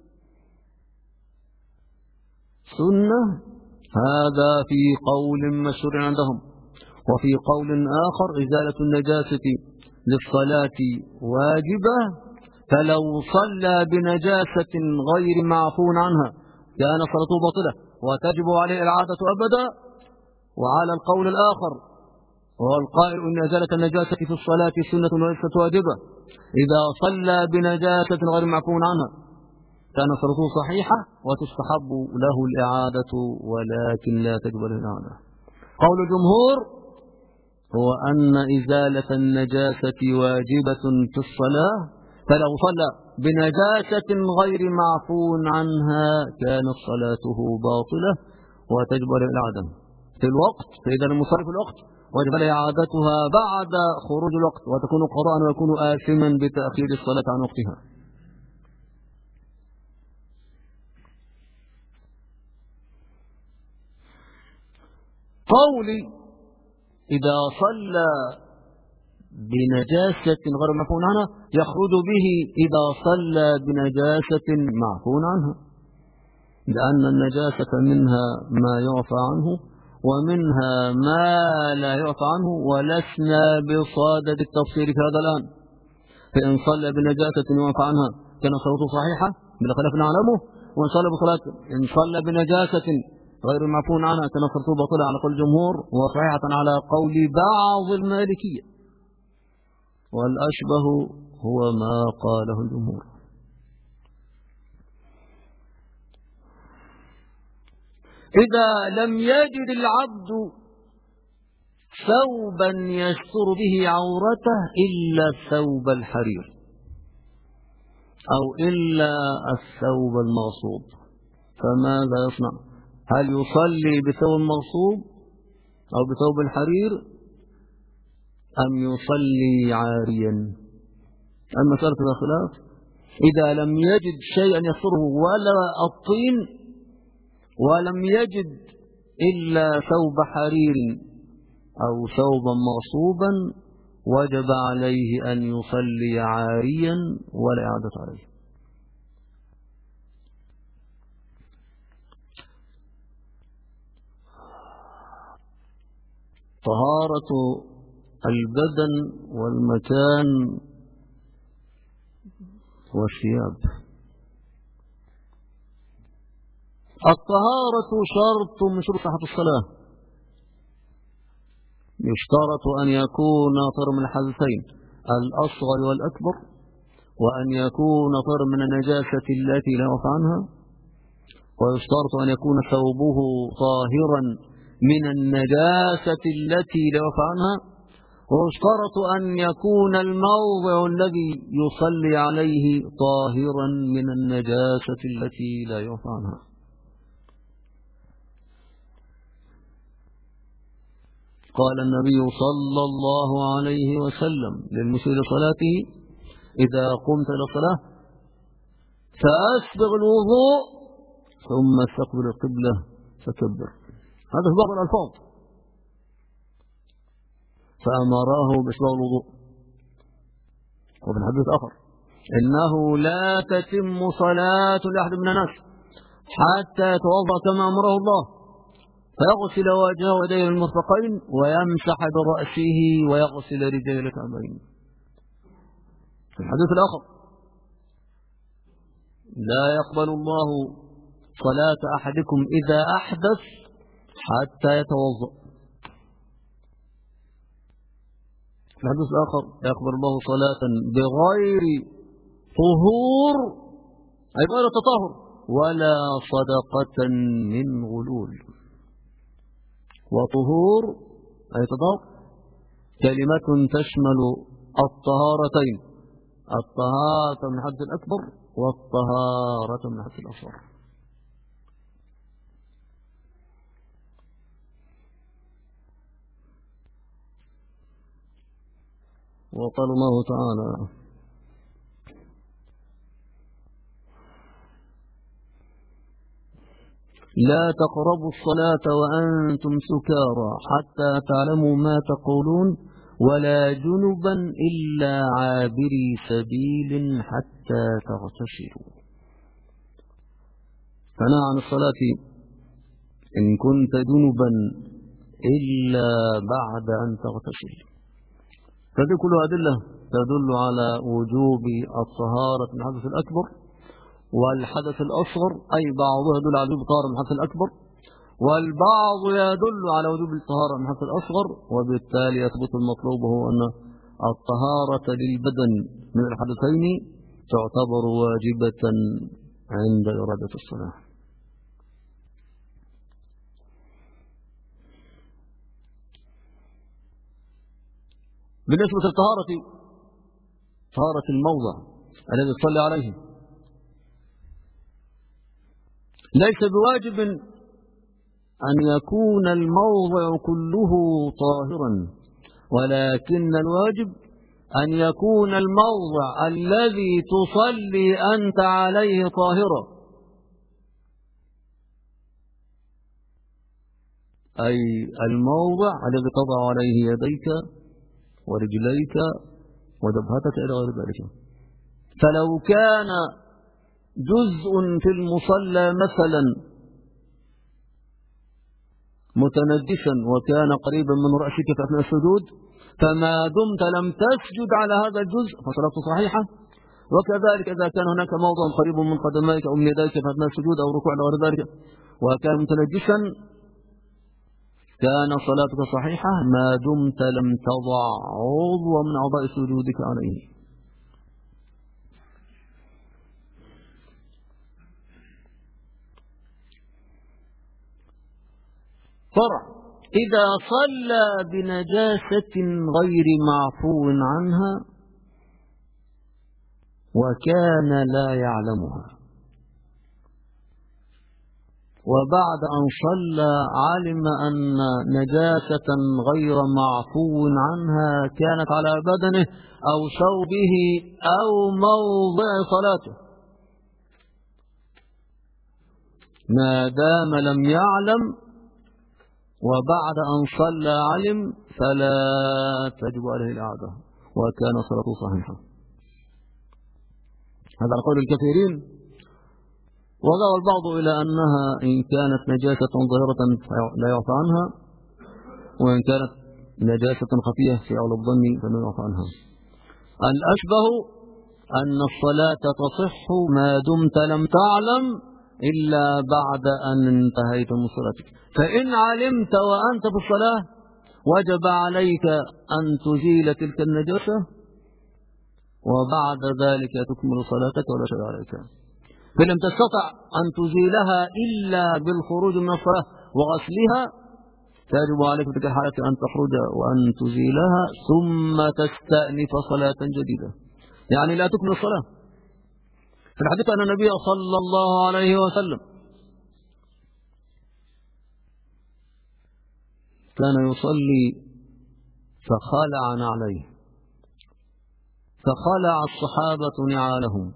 سنة، هذا في قول مشهور عندهم. وفي قول آخر إزالة النجاسة للصلاة واجبة، فلو صلى بنجاسة غير معفو عنها كان صلاته باطلة وتجب عليه العادة أبدا. وعلى القول الآخر وهو القائل إن إزالة النجاسة في الصلاة سنة وليست واجبة، إذا صلى بنجاسة غير معفو عنها كان صلاته صحيحة وتستحب له الإعادة ولكن لا تجب له الإعادة. قول الجمهور هو أن إزالة النجاسة واجبة في الصلاة، فلو صلى بنجاسة غير معفو عنها كانت صلاته باطلة وتجب له الإعادة في الوقت. فإذا المصلي في الوقت وجب له إعادتها بعد خروج الوقت، وتكون قضاء ويكون آثما بتأخير الصلاة عن وقتها. قولي إذا صلى بنجاسة غير معفو عنها يخرج به إذا صلى بنجاسة معفو عنها، لأن النجاسة منها ما يعفى عنه ومنها ما لا يعفى عنه، ولسنا بصادد التفصيل في هذا الآن. فإن صلى بنجاسة يعفى عنها كان صلاته صحيحة بلا خلاف نعلمه، وإن صلى بصلاة إن صلى بنجاسة غير معفو عنها كان صلاته باطلة على قول الجمهور وصحيحة على قول بعض المالكية، والأشبه هو ما قاله الجمهور. إذا لم يجد العبد ثوبا يستر به عورته إلا ثوب الحرير أو إلا الثوب المغصوب، فماذا يصنع؟ هل يصلي بثوب مغصوب أو بثوب الحرير أم يصلي عاريا؟ المسألة فيها خلاف. إذا لم يجد شيئا يستره ولا الطين ولم يجد إلا ثوب حرير أو ثوبا مغصوبا وجب عليه أن يصلي عاريا ولا إعادة عليه. طهارة البدن والمكان والثياب. الطهارة شرط من شروط صحة الصلاة. يشترط أن يكون طهر من الحدثين الأصغر والأكبر، وأن يكون طهر من النجاسة التي لا يعفى عنها، ويشترط أن يكون ثوبه طاهرا من النجاسة التي لا يعفى عنها، ويشترط أن يكون الموضع الذي يصلي عليه طاهرا من النجاسة التي لا يعفى عنها. قال النبي صلى الله عليه وسلم للمسيء لصلاته: إذا قمت إلى الصلاة فأسبغ الوضوء ثم استقبل القبلة فكبر. هذا في بعض الألفاظ. فأمراه بإسباغ الوضوء. وفي الحديث آخر: إنه لا تتم صلاة لأحد من الناس حتى يتوضأ كما أمره الله، فيغسل وجهه ويديه المرفقين ويمسح برأسه ويغسل رجليه الكعبين. في الحديث الآخر: لا يقبل الله صلاة أحدكم إذا أحدث حتى يتوضأ. في الحديث الآخر: لا يقبل الله صلاة بغير طهور أي غير تطهر ولا صدقة من غلول. وطهور أي تطهر كلمة تشمل الطهارتين، الطهارة من الحدث الأكبر والطهارة من الحدث الأصغر. وقال الله تعالى: لا تقربوا الصلاة وأنتم سكارى حتى تعلموا ما تقولون ولا جنبا إلا عابري سبيل حتى تغتسلوا. فنهى عن الصلاة إن كنت جنبا إلا بعد أن تغتسل. فهذه كلها أدلة تدل على وجوب الطهارة من الحدث الأكبر والحدث الأصغر، أي بعضها يدل على وجوب الطهارة من الحدث الأكبر والبعض يدل على وجوب الطهارة من الحدث الأصغر، وبالتالي يثبت المطلوب هو أن الطهارة للبدن من الحدثين تعتبر واجبة عند إرادة الصلاة. بالنسبة للطهارة، طهارة الموضع الذي تصلي عليه ليس بواجب أن يكون الموضع كله طاهرا، ولكن الواجب أن يكون الموضع الذي تصلي أنت عليه طاهرا، أي الموضع الذي تضع عليه يديك ورجليك وجبهتك إلى غير ذلك. فلو كان جزء في المصلى مثلا متنجسا وكان قريبا من رأسك في أثناء السجود، فما دمت لم تسجد على هذا الجزء فصلاته صحيحة. وكذلك إذا كان هناك موضع قريب من قدميك أو من يديك في أثناء السجود أو الركوع أو غير ذلك وكان متنجسا، كان صلاتك صحيحة ما دمت لم تضع عضوا من أعضاء سجودك عليه. فرع: إذا صلى بنجاسة غير معفو عنها وكان لا يعلمها. وبعد أن صلى علم أن نجاسة غير معفو عنها كانت على بدنه أو ثوبه أو موضع صلاته، ما دام لم يعلم وبعد أن صلى علم فلا تجب عليه الإعادة وكان صلاته صحيحة. هذا على قول الكثيرين. وذهب البعض إلى أنها إن كانت نجاسة ظاهرة لا يعفى عنها، وإن كانت نجاسة خفية في أول الظن فلا يعفى عنها. الأشبه أن الصلاة تصح ما دمت لم تعلم إلا بعد أن انتهيت من صلاتك. فإن علمت وأنت في الصلاة وجب عليك أن تزيل تلك النجاسة وبعد ذلك تكمل صلاتك ولا شيء عليك. فإن لم تستطع أن تزيلها إلا بالخروج من الصلاة وغسلها فيجب عليك في تلك الحالة أن تخرج وأن تزيلها ثم تستأنف صلاة جديدة، يعني لا تكمل الصلاة. في الحديث أن النبي صلى الله عليه وسلم كان يصلي فخلع نعليه، فخلع الصحابة نعالهم،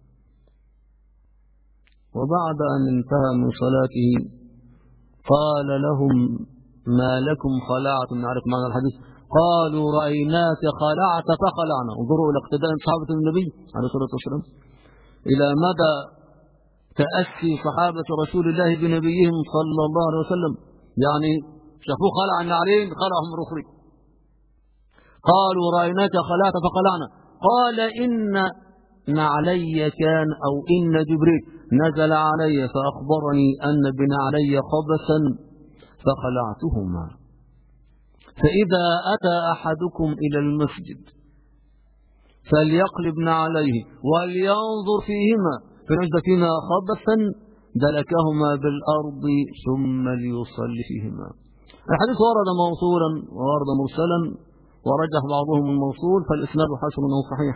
وبعد أن انتهى من صلاته قال لهم ما لكم خلعتم؟ نعرف معنى الحديث. قالوا رأيناك خلعت فخلعنا. انظروا إلى اقتداء صحابة النبي عليه الصلاة والسلام، إلى مدى تأسي صحابة رسول الله بنبيهم صلى الله عليه وسلم، يعني شافوه خلع النعلين خلعهم الأخرين. قالوا رأيناك خلعت فخلعنا. قال إن نعلي كان أو إن جبريل نزل علي فأخبرني أن بنعلي خبثا فخلعتهما، فإذا أتى أحدكم إلى المسجد فليقلب نعليه ولينظر فيهما فإن وجد فيهما خبثا دلكهما بالأرض ثم ليصلي فيهما. الحديث ورد موصولا وورد مرسلا ورجح بعضهم الموصول فالإسناد حسن أو صحيح.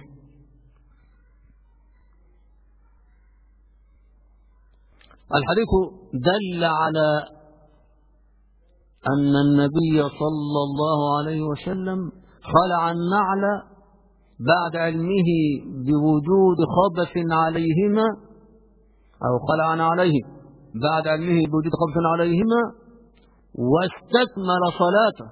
الحديث دل على أن النبي صلى الله عليه وسلم خلع النعل بعد علمه بوجود خبث عليهما، أو خلع عليه بعد علمه بوجود خبث عليهما واستكمل صلاته.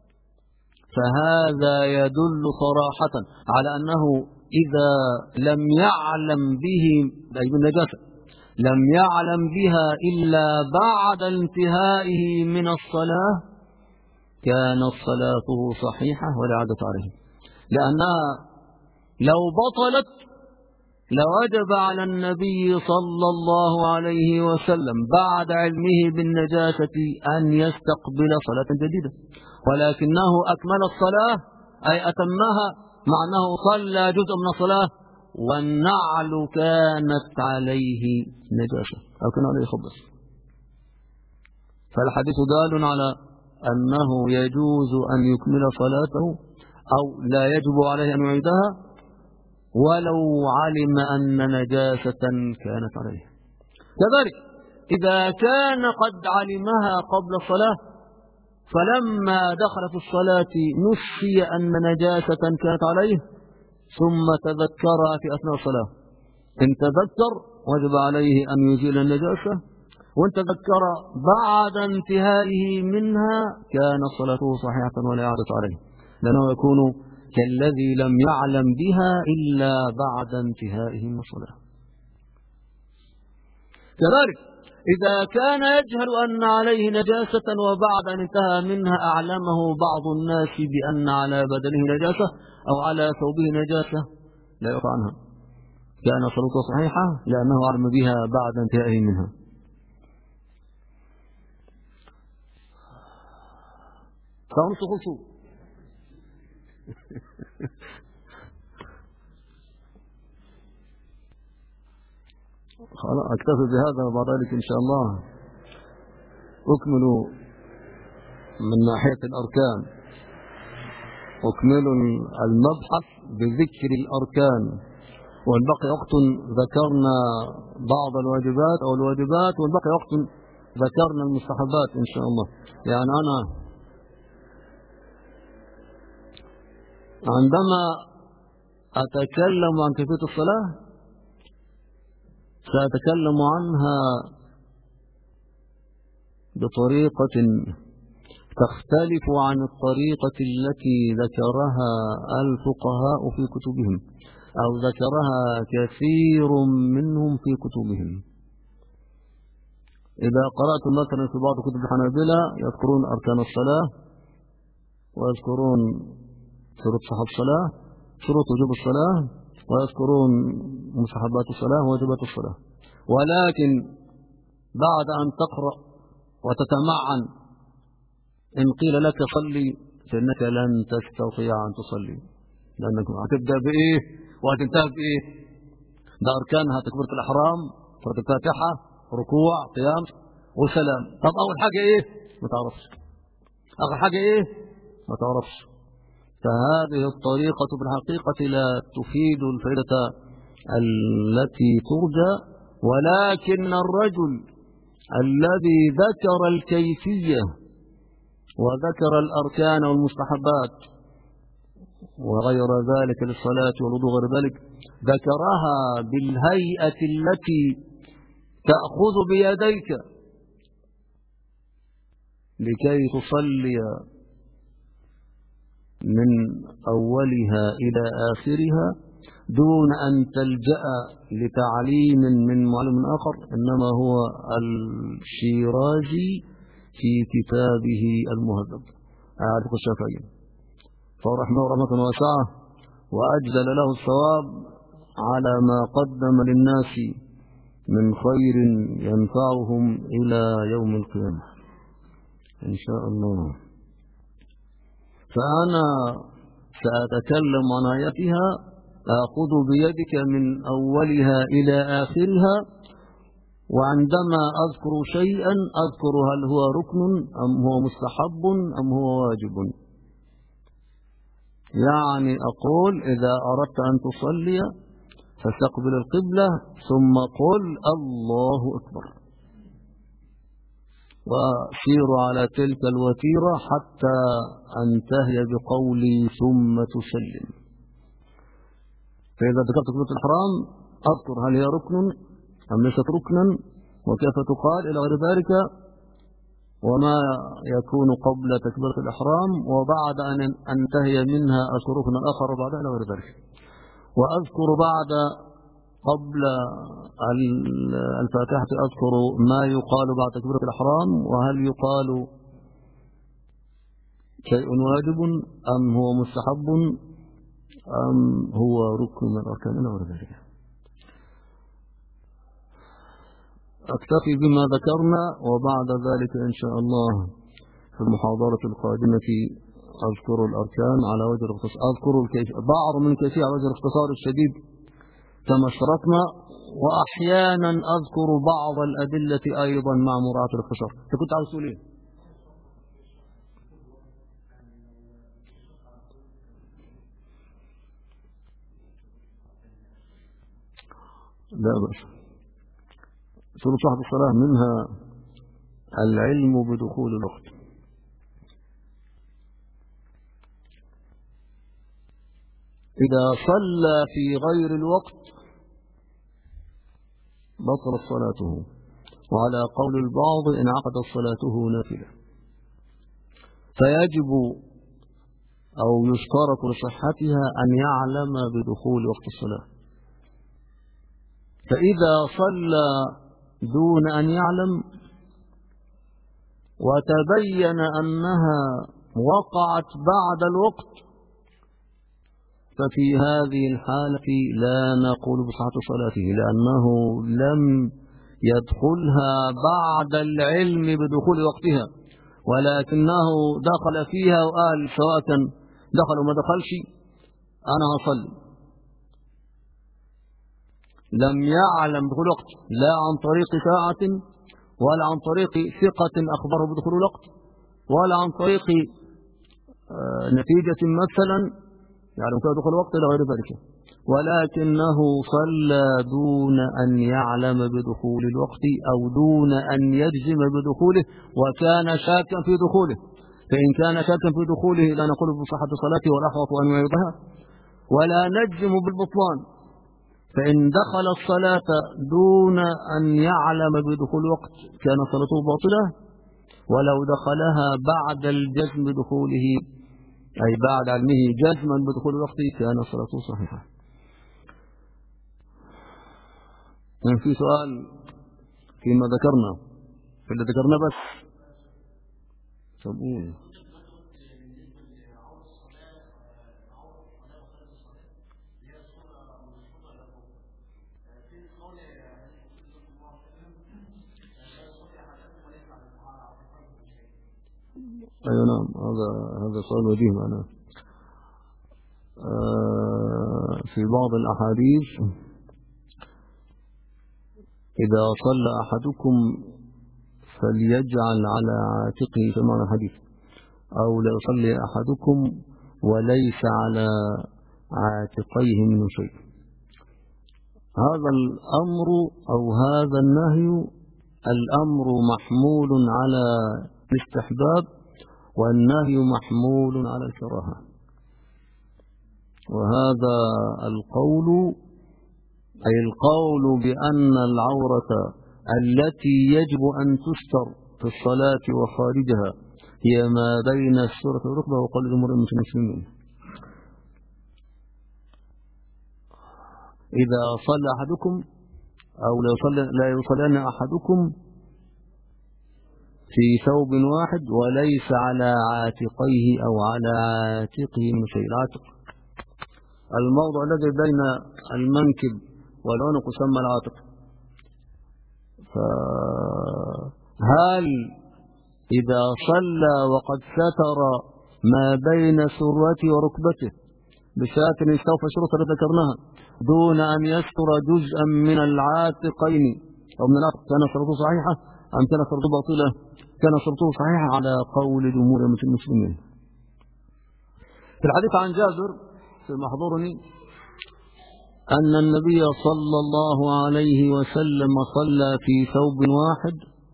فهذا يدل صراحة على أنه إذا لم يعلم به أي بالنجاسة لم يعلم بها إلا بعد انتهائه من الصلاة كانت صلاته صحيحة ولا عادة عليه، لأنها لو بطلت لوجب على النبي صلى الله عليه وسلم بعد علمه بالنجاسة أن يستقبل صلاة جديدة، ولكنه أكمل الصلاة أي أتمها مع أنه صلى جزء من الصلاة والنعل كانت عليه نجاسة أو كان عليه خبث. فالحديث دال على أنه يجوز أن يكمل صلاته أو لا يجب عليه أن يعيدها ولو علم أن نجاسة كانت عليه. كذلك إذا كان قد علمها قبل الصلاة فلما دخل في الصلاة نسي أن نجاسة كانت عليه ثم تذكرها في أثناء الصلاة، إن تذكر وجب عليه أن يزيل النجاسة، وإن تذكر بعد انتهائه منها كان صلاته صحيحة ولا إعادة عليه، لأنه يكون كالذي لم يعلم بها إلا بعد انتهائه من الصلاة. كذلك إذا كان يجهل أن عليه نجاسة وبعد أن انتهى منها أعلمه بعض الناس بأن على بدنه نجاسة أو على ثوبه نجاسة لا يعفى عنها، كان صلاته صحيحة لأنه علم بها بعد انتهائه منها. خمس خصوص خلاص أكتفي بهذا وبعد ذلك إن شاء الله أكمل من ناحية الأركان، أكمل المبحث بذكر الأركان، والبقي وقت ذكرنا بعض الواجبات أو الواجبات والبقي وقت ذكرنا المستحبات إن شاء الله. يعني أنا عندما أتكلم عن كيفية الصلاة سأتكلم عنها بطريقة تختلف عن الطريقة التي ذكرها الفقهاء في كتبهم أو ذكرها كثير منهم في كتبهم. إذا قرأت مثلا في بعض كتب الحنابلة يذكرون أركان الصلاة ويذكرون شروط صحة الصلاة، شروط وجوب الصلاة، ويذكرون مستحبات الصلاة وواجبات الصلاة. ولكن بعد أن تقرأ وتتمعن إن قيل لك صلي فإنك لن تستطيع أن تصلي، لأنك هتبدأ بإيه وهتنتهي بإيه؟ ده أركانها تكبيرة الإحرام، سورة الفاتحة، ركوع، قيام وسلام. طب أول حاجة إيه؟ ما تعرفش. آخر حاجة إيه؟ ما تعرفش. فهذه الطريقة بالحقيقة لا تفيد الفائدة التي ترجى، ولكن الرجل الذي ذكر الكيفية وذكر الأركان والمستحبات وغير ذلك للصلاة والوضوء وغير ذلك ذكرها بالهيئة التي تأخذ بيديك لكي تصلي من أولها إلى آخرها دون أن تلجأ لتعليم من معلم آخر، إنما هو الشيرازي في كتابه المهذب عارف الشافعي فرحمه رحمة واسعة وأجزل له الثواب على ما قدم للناس من خير ينفعهم إلى يوم القيامة إن شاء الله. فأنا سأتكلم عن آياتها، أخذ بيدك من أولها إلى آخرها، وعندما أذكر شيئا أذكر هل هو ركن أم هو مستحب أم هو واجب. يعني أقول إذا أردت أن تصلي فاستقبل القبلة ثم قل الله أكبر، وأسير على تلك الوتيرة حتى أنتهي بقولي ثم تسلم. فإذا ذكرت تكبيرة الإحرام أذكر هل هي ركن أم ليست ركنا وكيف تقال إلى غير ذلك، وما يكون قبل تكبيرة الإحرام، وبعد أن أنتهي منها أذكر ركنا آخر وبعدها إلى غير ذلك. وأذكر بعد قبل الفاتحة أذكر ما يقال بعد تكبيرة الإحرام، وهل يقال شيء واجب أم هو مستحب أم هو ركن من الأركان إلى غير ذلك. أكتفي بما ذكرنا، وبعد ذلك إن شاء الله في المحاضرة القادمة أذكر الأركان على وجه الاختصار، أذكر بعض من الكيفية على وجه الاختصار الشديد كما اشترطنا، وأحيانا أذكر بعض الأدلة أيضا مع مراعاة الاختصار. أنت كنت عاوز تقول إيه؟ لا بأس. شروط صحة الصلاة منها العلم بدخول الوقت. إذا صلى في غير الوقت بطلت صلاته، وعلى قول البعض انعقدت صلاته نافلة. فيجب أو يشترط لصحتها أن يعلم بدخول وقت الصلاة. فإذا صلى دون أن يعلم وتبين أنها وقعت بعد الوقت ففي هذه الحالة لا نقول بصحة صلاته، لأنه لم يدخلها بعد العلم بدخول وقتها، ولكنه دخل فيها وقال سواء كان دخل وما دخلش أنا هصلي. لم يعلم بدخول وقت لا عن طريق ساعة ولا عن طريق ثقة أخبره بدخول الوقت ولا عن طريق نتيجة مثلا يعني كان دخول الوقت إلى غير ذلك، ولكنه صلى دون أن يعلم بدخول الوقت أو دون أن يجزم بدخوله، وكان شاكا في دخوله. فإن كان شاكا في دخوله لا نقول بصحة صلاته والأحوط أن يعيدها، ولا نجزم بالبطلان. فإن دخل الصلاة دون أن يعلم بدخول الوقت كان صلاته باطلة، ولو دخلها بعد الجزم بدخوله أي بعد علمه جزما بدخول الوقت كان صلاته صحيحة. يعني في سؤال فيما ذكرنا في اللي ذكرنا بس سبقوني. أيوة نعم، هذا هذا سؤال وجيه معنا. آه في بعض الأحاديث إذا صلى أحدكم فليجعل على عاتقه في معنى الحديث، أو لا يصلي أحدكم وليس على عاتقيه من شيء. هذا الأمر أو هذا النهي الأمر محمول على الاستحباب، والنهي محمول على الكراهة. وهذا القول أي القول بأن العورة التي يجب أن تستر في الصلاة وخارجها هي ما بين السرة والركبة، وقال جمهور المسلمين. إذا صلى أحدكم أو لا يصلي لا يصلين أحدكم في ثوب واحد وليس على عاتقيه أو على عاتقه من شيء. العاتق الموضع الذي بين المنكب والعنق يسمى العاتق. فهل إذا صلى وقد ستر ما بين سرته وركبته بساتر استوفى الشروط التي ذكرناها دون أن يستر جزءا من العاتقين أو من العاتق كان صلاته صحيحة أم كان صلاته باطلة؟ كان صلاته صحيحة على قول جمهور المسلمين. في الحديث عن جابر في محضرني أن النبي صلى الله عليه وسلم صلى في ثوب واحد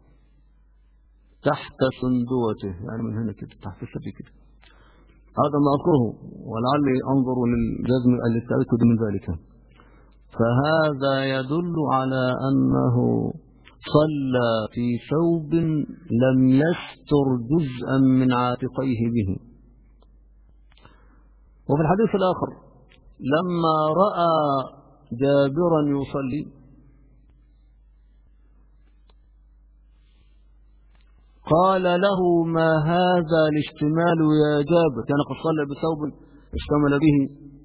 تحت سندوته، يعني من هنا كده تحت الثدي كده. هذا ما أذكره ولعلي أنظر للجزم للتأكد من ذلك. فهذا يدل على أنه صلى في ثوب لم يستر جزءا من عاتقيه به. وفي الحديث الآخر لما رأى جابرا يصلي قال له ما هذا الاشتمال يا جابر؟ كان قد صلى بثوب اشتمل به.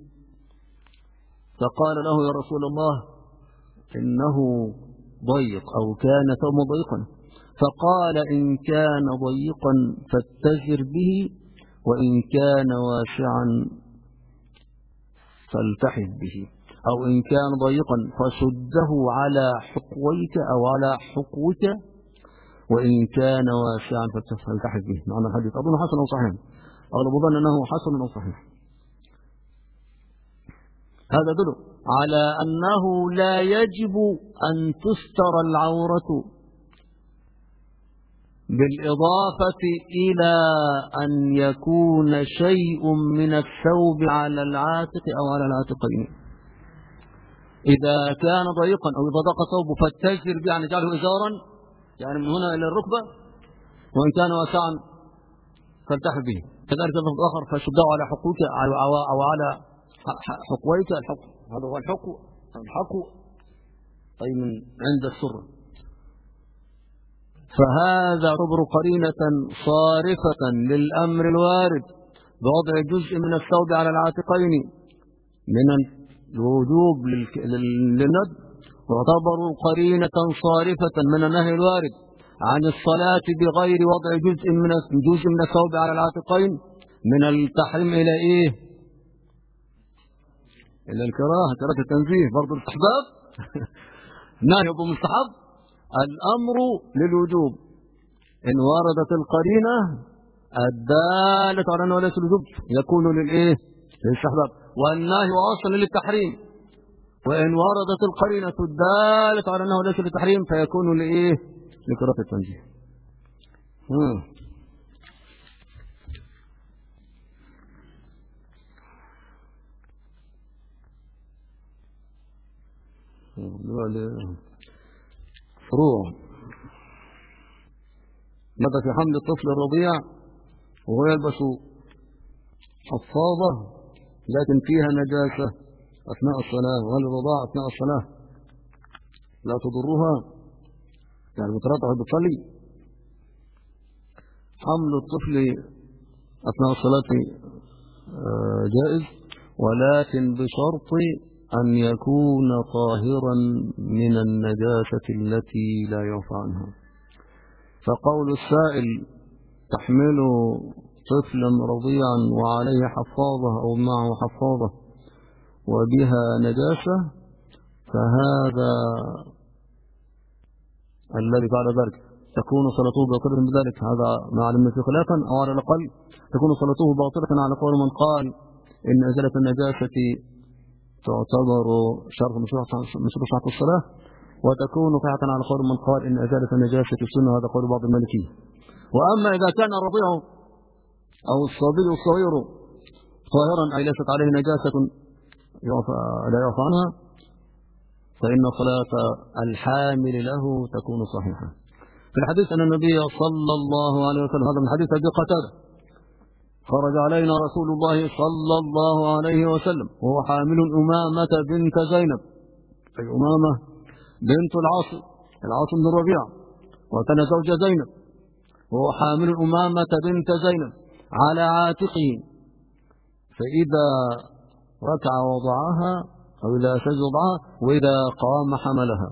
فقال له يا رسول الله إنه ضيق أو كان ثوب ضيقا. فقال إن كان ضيقا فاتزر به وإن كان واسعا فالتحف به، أو إن كان ضيقا فشده على حقويك أو على حقوك وإن كان واسعا فالتحف به. معنى الحديث أظن حسن أو صحيح، أغلب ظن أنه حسن أو صحيح. هذا يدل على أنه لا يجب أن تستر العورة بالإضافة إلى أن يكون شيء من الثوب على العاتق أو على العاتقين. إذا كان ضيقا أو إذا ضاق ثوبه فاتزر به، يعني جعله إزارا يعني من هنا إلى الركبة، وإن كان واسعا فالتحف به. كذلك اللفظ الآخر فشده على حقوك أو على حقويك. الحق هذا هو الحق الحق أي من عند السرة. فهذا يعتبر قرينة صارفة للأمر الوارد بوضع جزء من الثوب على العاتقين من الوجوب للند، ويعتبر قرينة صارفة من النهي الوارد عن الصلاة بغير وضع جزء من جزء من الثوب على العاتقين من التحريم إلى إيه؟ إلى الكراهة، كراهة التنزيه برضو الاستحباب. نهي بمستحب، الأمر للوجوب إن وردت القرينة الدالة على أنه ليس الوجوب يكون للإيه؟ للاستحباب. والنهي أصلا للتحريم وإن وردت القرينة الدالة على أنه ليس للتحريم فيكون لإيه؟ لكراهة التنزيه. فروع ماذا في حمل الطفل الرضيع وهو يلبس حفاظة لكن فيها نجاسة أثناء الصلاة، وهل الرضاعة أثناء الصلاة لا تضرها؟ يعني بترضع بتصلي. حمل الطفل أثناء الصلاة جائز، ولكن بشرط أن يكون طاهرا من النجاسة التي لا يعفى عنها. فقول السائل تحمل طفلا رضيعا وعليه حفاظة أو معه حفاظة وبها نجاسة، فهذا الذي بعد ذلك تكون صلاته باطلة بذلك، هذا ما علمنا فيه خلافا، أو على الأقل تكون صلاته باطلة على قول من قال إن أزالة النجاسة تعتبر شرط من شروط صحة الصلاة، وتكون صحيحة على قول من قال إن أزالة النجاسة السنة، هذا قول بعض المالكية. وأما إذا كان الرضيع أو الصبي الصغير طاهرا أي ليست عليه نجاسة لا يعفى عنها، فإن صلاة الحامل له تكون صحيحة. في الحديث أن النبي صلى الله عليه وسلم، هذا من حديث أبي قتادة، خرج علينا رسول الله صلى الله عليه وسلم وهو حامل أمامة بنت زينب، أي أمامة بنت العاص العاص بن الربيع، وكان زوج زينب، وهو حامل أمامة بنت زينب على عاتقه، فإذا ركع وضعها أو إذا سجد وضعها، وإذا قام حملها.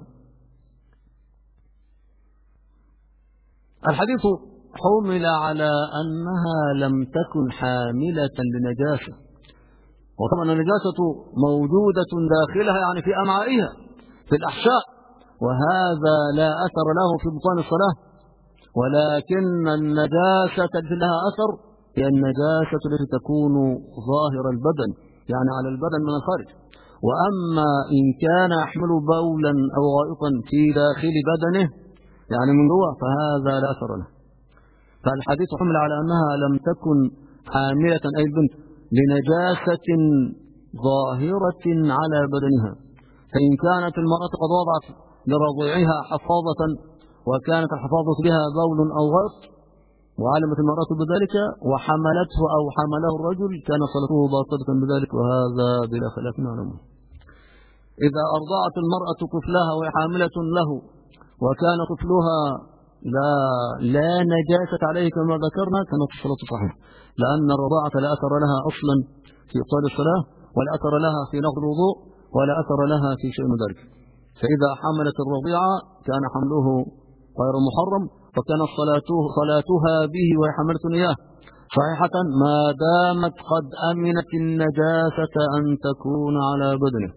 الحديث حمل على أنها لم تكن حاملة لنجاسة، وطبعا النجاسة موجودة داخلها يعني في أمعائها في الأحشاء، وهذا لا أثر له في بطلان الصلاة، ولكن النجاسة التي لها أثر هي النجاسة التي تكون ظاهر البدن يعني على البدن من الخارج. وأما إن كان يحمل بولا أو غائطا في داخل بدنه يعني من جوه فهذا لا أثر له. فالحديث حمل على أنها لم تكن حاملة أي البنت لنجاسة ظاهرة على بدنها، فإن كانت المرأة قد وضعت لرضيعها حفاظة وكانت الحفاظة بها بول أو غائط وعلمت المرأة بذلك وحملته أو حمله الرجل كان صلاته باطلة بذلك، وهذا بلا خلاف معلوم. إذا أرضعت المرأة طفلها وهي حاملة له وكان طفلها لا لا نجاسة عليه كما ذكرنا كانت الصلاة صحيحة، لأن الرضاعة لا أثر لها أصلا في إبطال الصلاة، ولا أثر لها في نقض الوضوء، ولا أثر لها في شيء من ذلك. فإذا حملت الرضيعة كان حمله غير محرم، وكانت صلاته صلاتها به وهي حملة إياه صحيحة ما دامت قد أمنت النجاسة أن تكون على بدنه.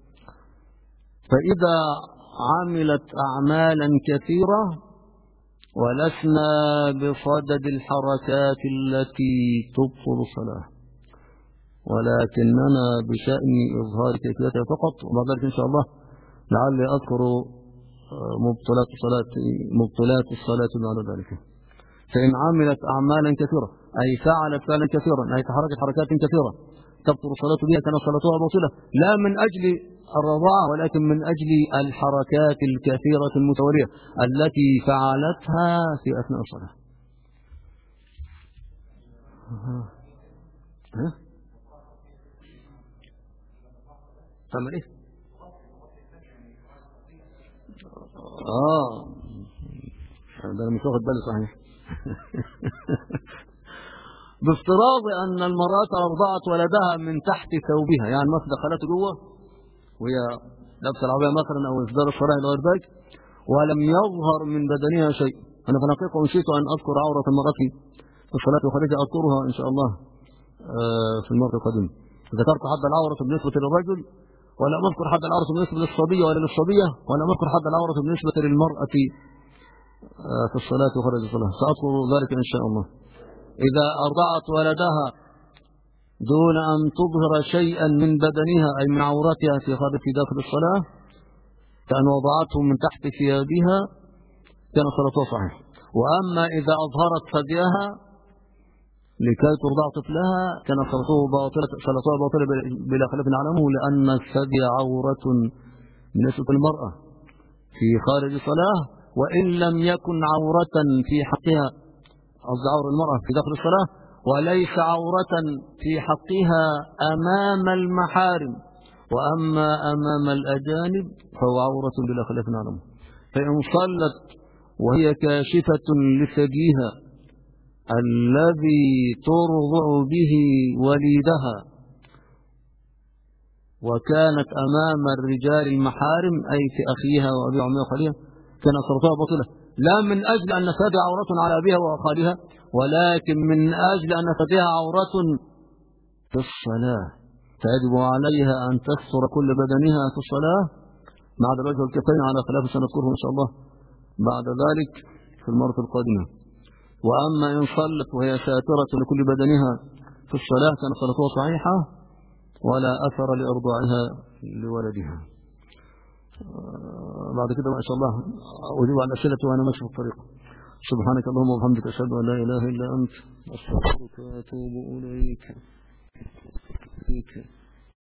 فإذا عملت أعمالا كثيرة ولسنا بصدد الحركات التي تبطل الصلاة، ولكننا بشأن إظهار كيفيتها فقط، وبعد ذلك إن شاء الله لعلي أذكر مبطلات الصلاة مبطلات الصلاة بعد ذلك. فإن عملت أعمالا كثيرة أي فعلت فعلا كثيرا أي تحركت حركات كثيرة تبطل الصلاة بها كانت صلاتها باطلة، لا من أجل الرضاعة ولكن من أجل الحركات الكثيرة المتوالية التي فعلتها في أثناء الصلاة. ها؟ تعمل إيه؟ آه ده أنا مش واخد بالي صحيح. بافتراض أن المرأة أرضعت ولدها من تحت ثوبها، يعني ما دخلته جوه وهي لابسة العباية مثلا أو إصدار الصلاة إلى غير ذلك ولم يظهر من بدنها شيء. أنا في الحقيقة نسيت أن أذكر عورة المرأة في الصلاة وخارجها، أذكرها إن شاء الله في المرة القادمة. ذكرت حد العورة بالنسبة للرجل، ولا أذكر حد العورة بالنسبة للصبية ولا للصبية، ولا أذكر حد العورة بالنسبة للمرأة في الصلاة وخارج الصلاة. سأذكر ذلك إن شاء الله. إذا أرضعت ولدها دون أن تظهر شيئا من بدنها أي من عورتها في خارج داخل الصلاة، كأن وضعته من تحت ثيابها، كان صلاتها صحيحة. وأما إذا أظهرت ثديها لكي ترضع طفلها كان صلاتها باطلة صلاتها باطلة بلا خلاف نعلمه، لأن الثدي عورة بالنسبة للمرأة في خارج الصلاة، وإن لم يكن عورة في حقها، قصد عور المرأة في داخل الصلاة، وليس عورة في حقها أمام المحارم، وأما أمام الأجانب فهو عورة بلا خلاف نعلمه. فإن صلت وهي كاشفة لثديها الذي ترضع به وليدها وكانت أمام الرجال المحارم أي في أخيها وأبي عمها وخالها، كان صلاتها باطلة، لا من أجل أن ثدي عورة على أبيها وخالها، ولكن من أجل أن ثديها عورة في الصلاة، فيجب عليها أن تستر كل بدنها في الصلاة مع الوجه والكفين على خلاف سنذكره إن شاء الله بعد ذلك في المرة القادمة. وأما إن صلت وهي ساترة لكل بدنها في الصلاة كان صلاتها صحيحة ولا أثر لإرضاعها لولدها. بعد كده ما شاء الله أجيب على الأسئلة وأنا ماشي في الطريق. سبحانك اللهم وبحمدك أشهد أن لا إله إلا أنت أستغفرك وأتوب إليك.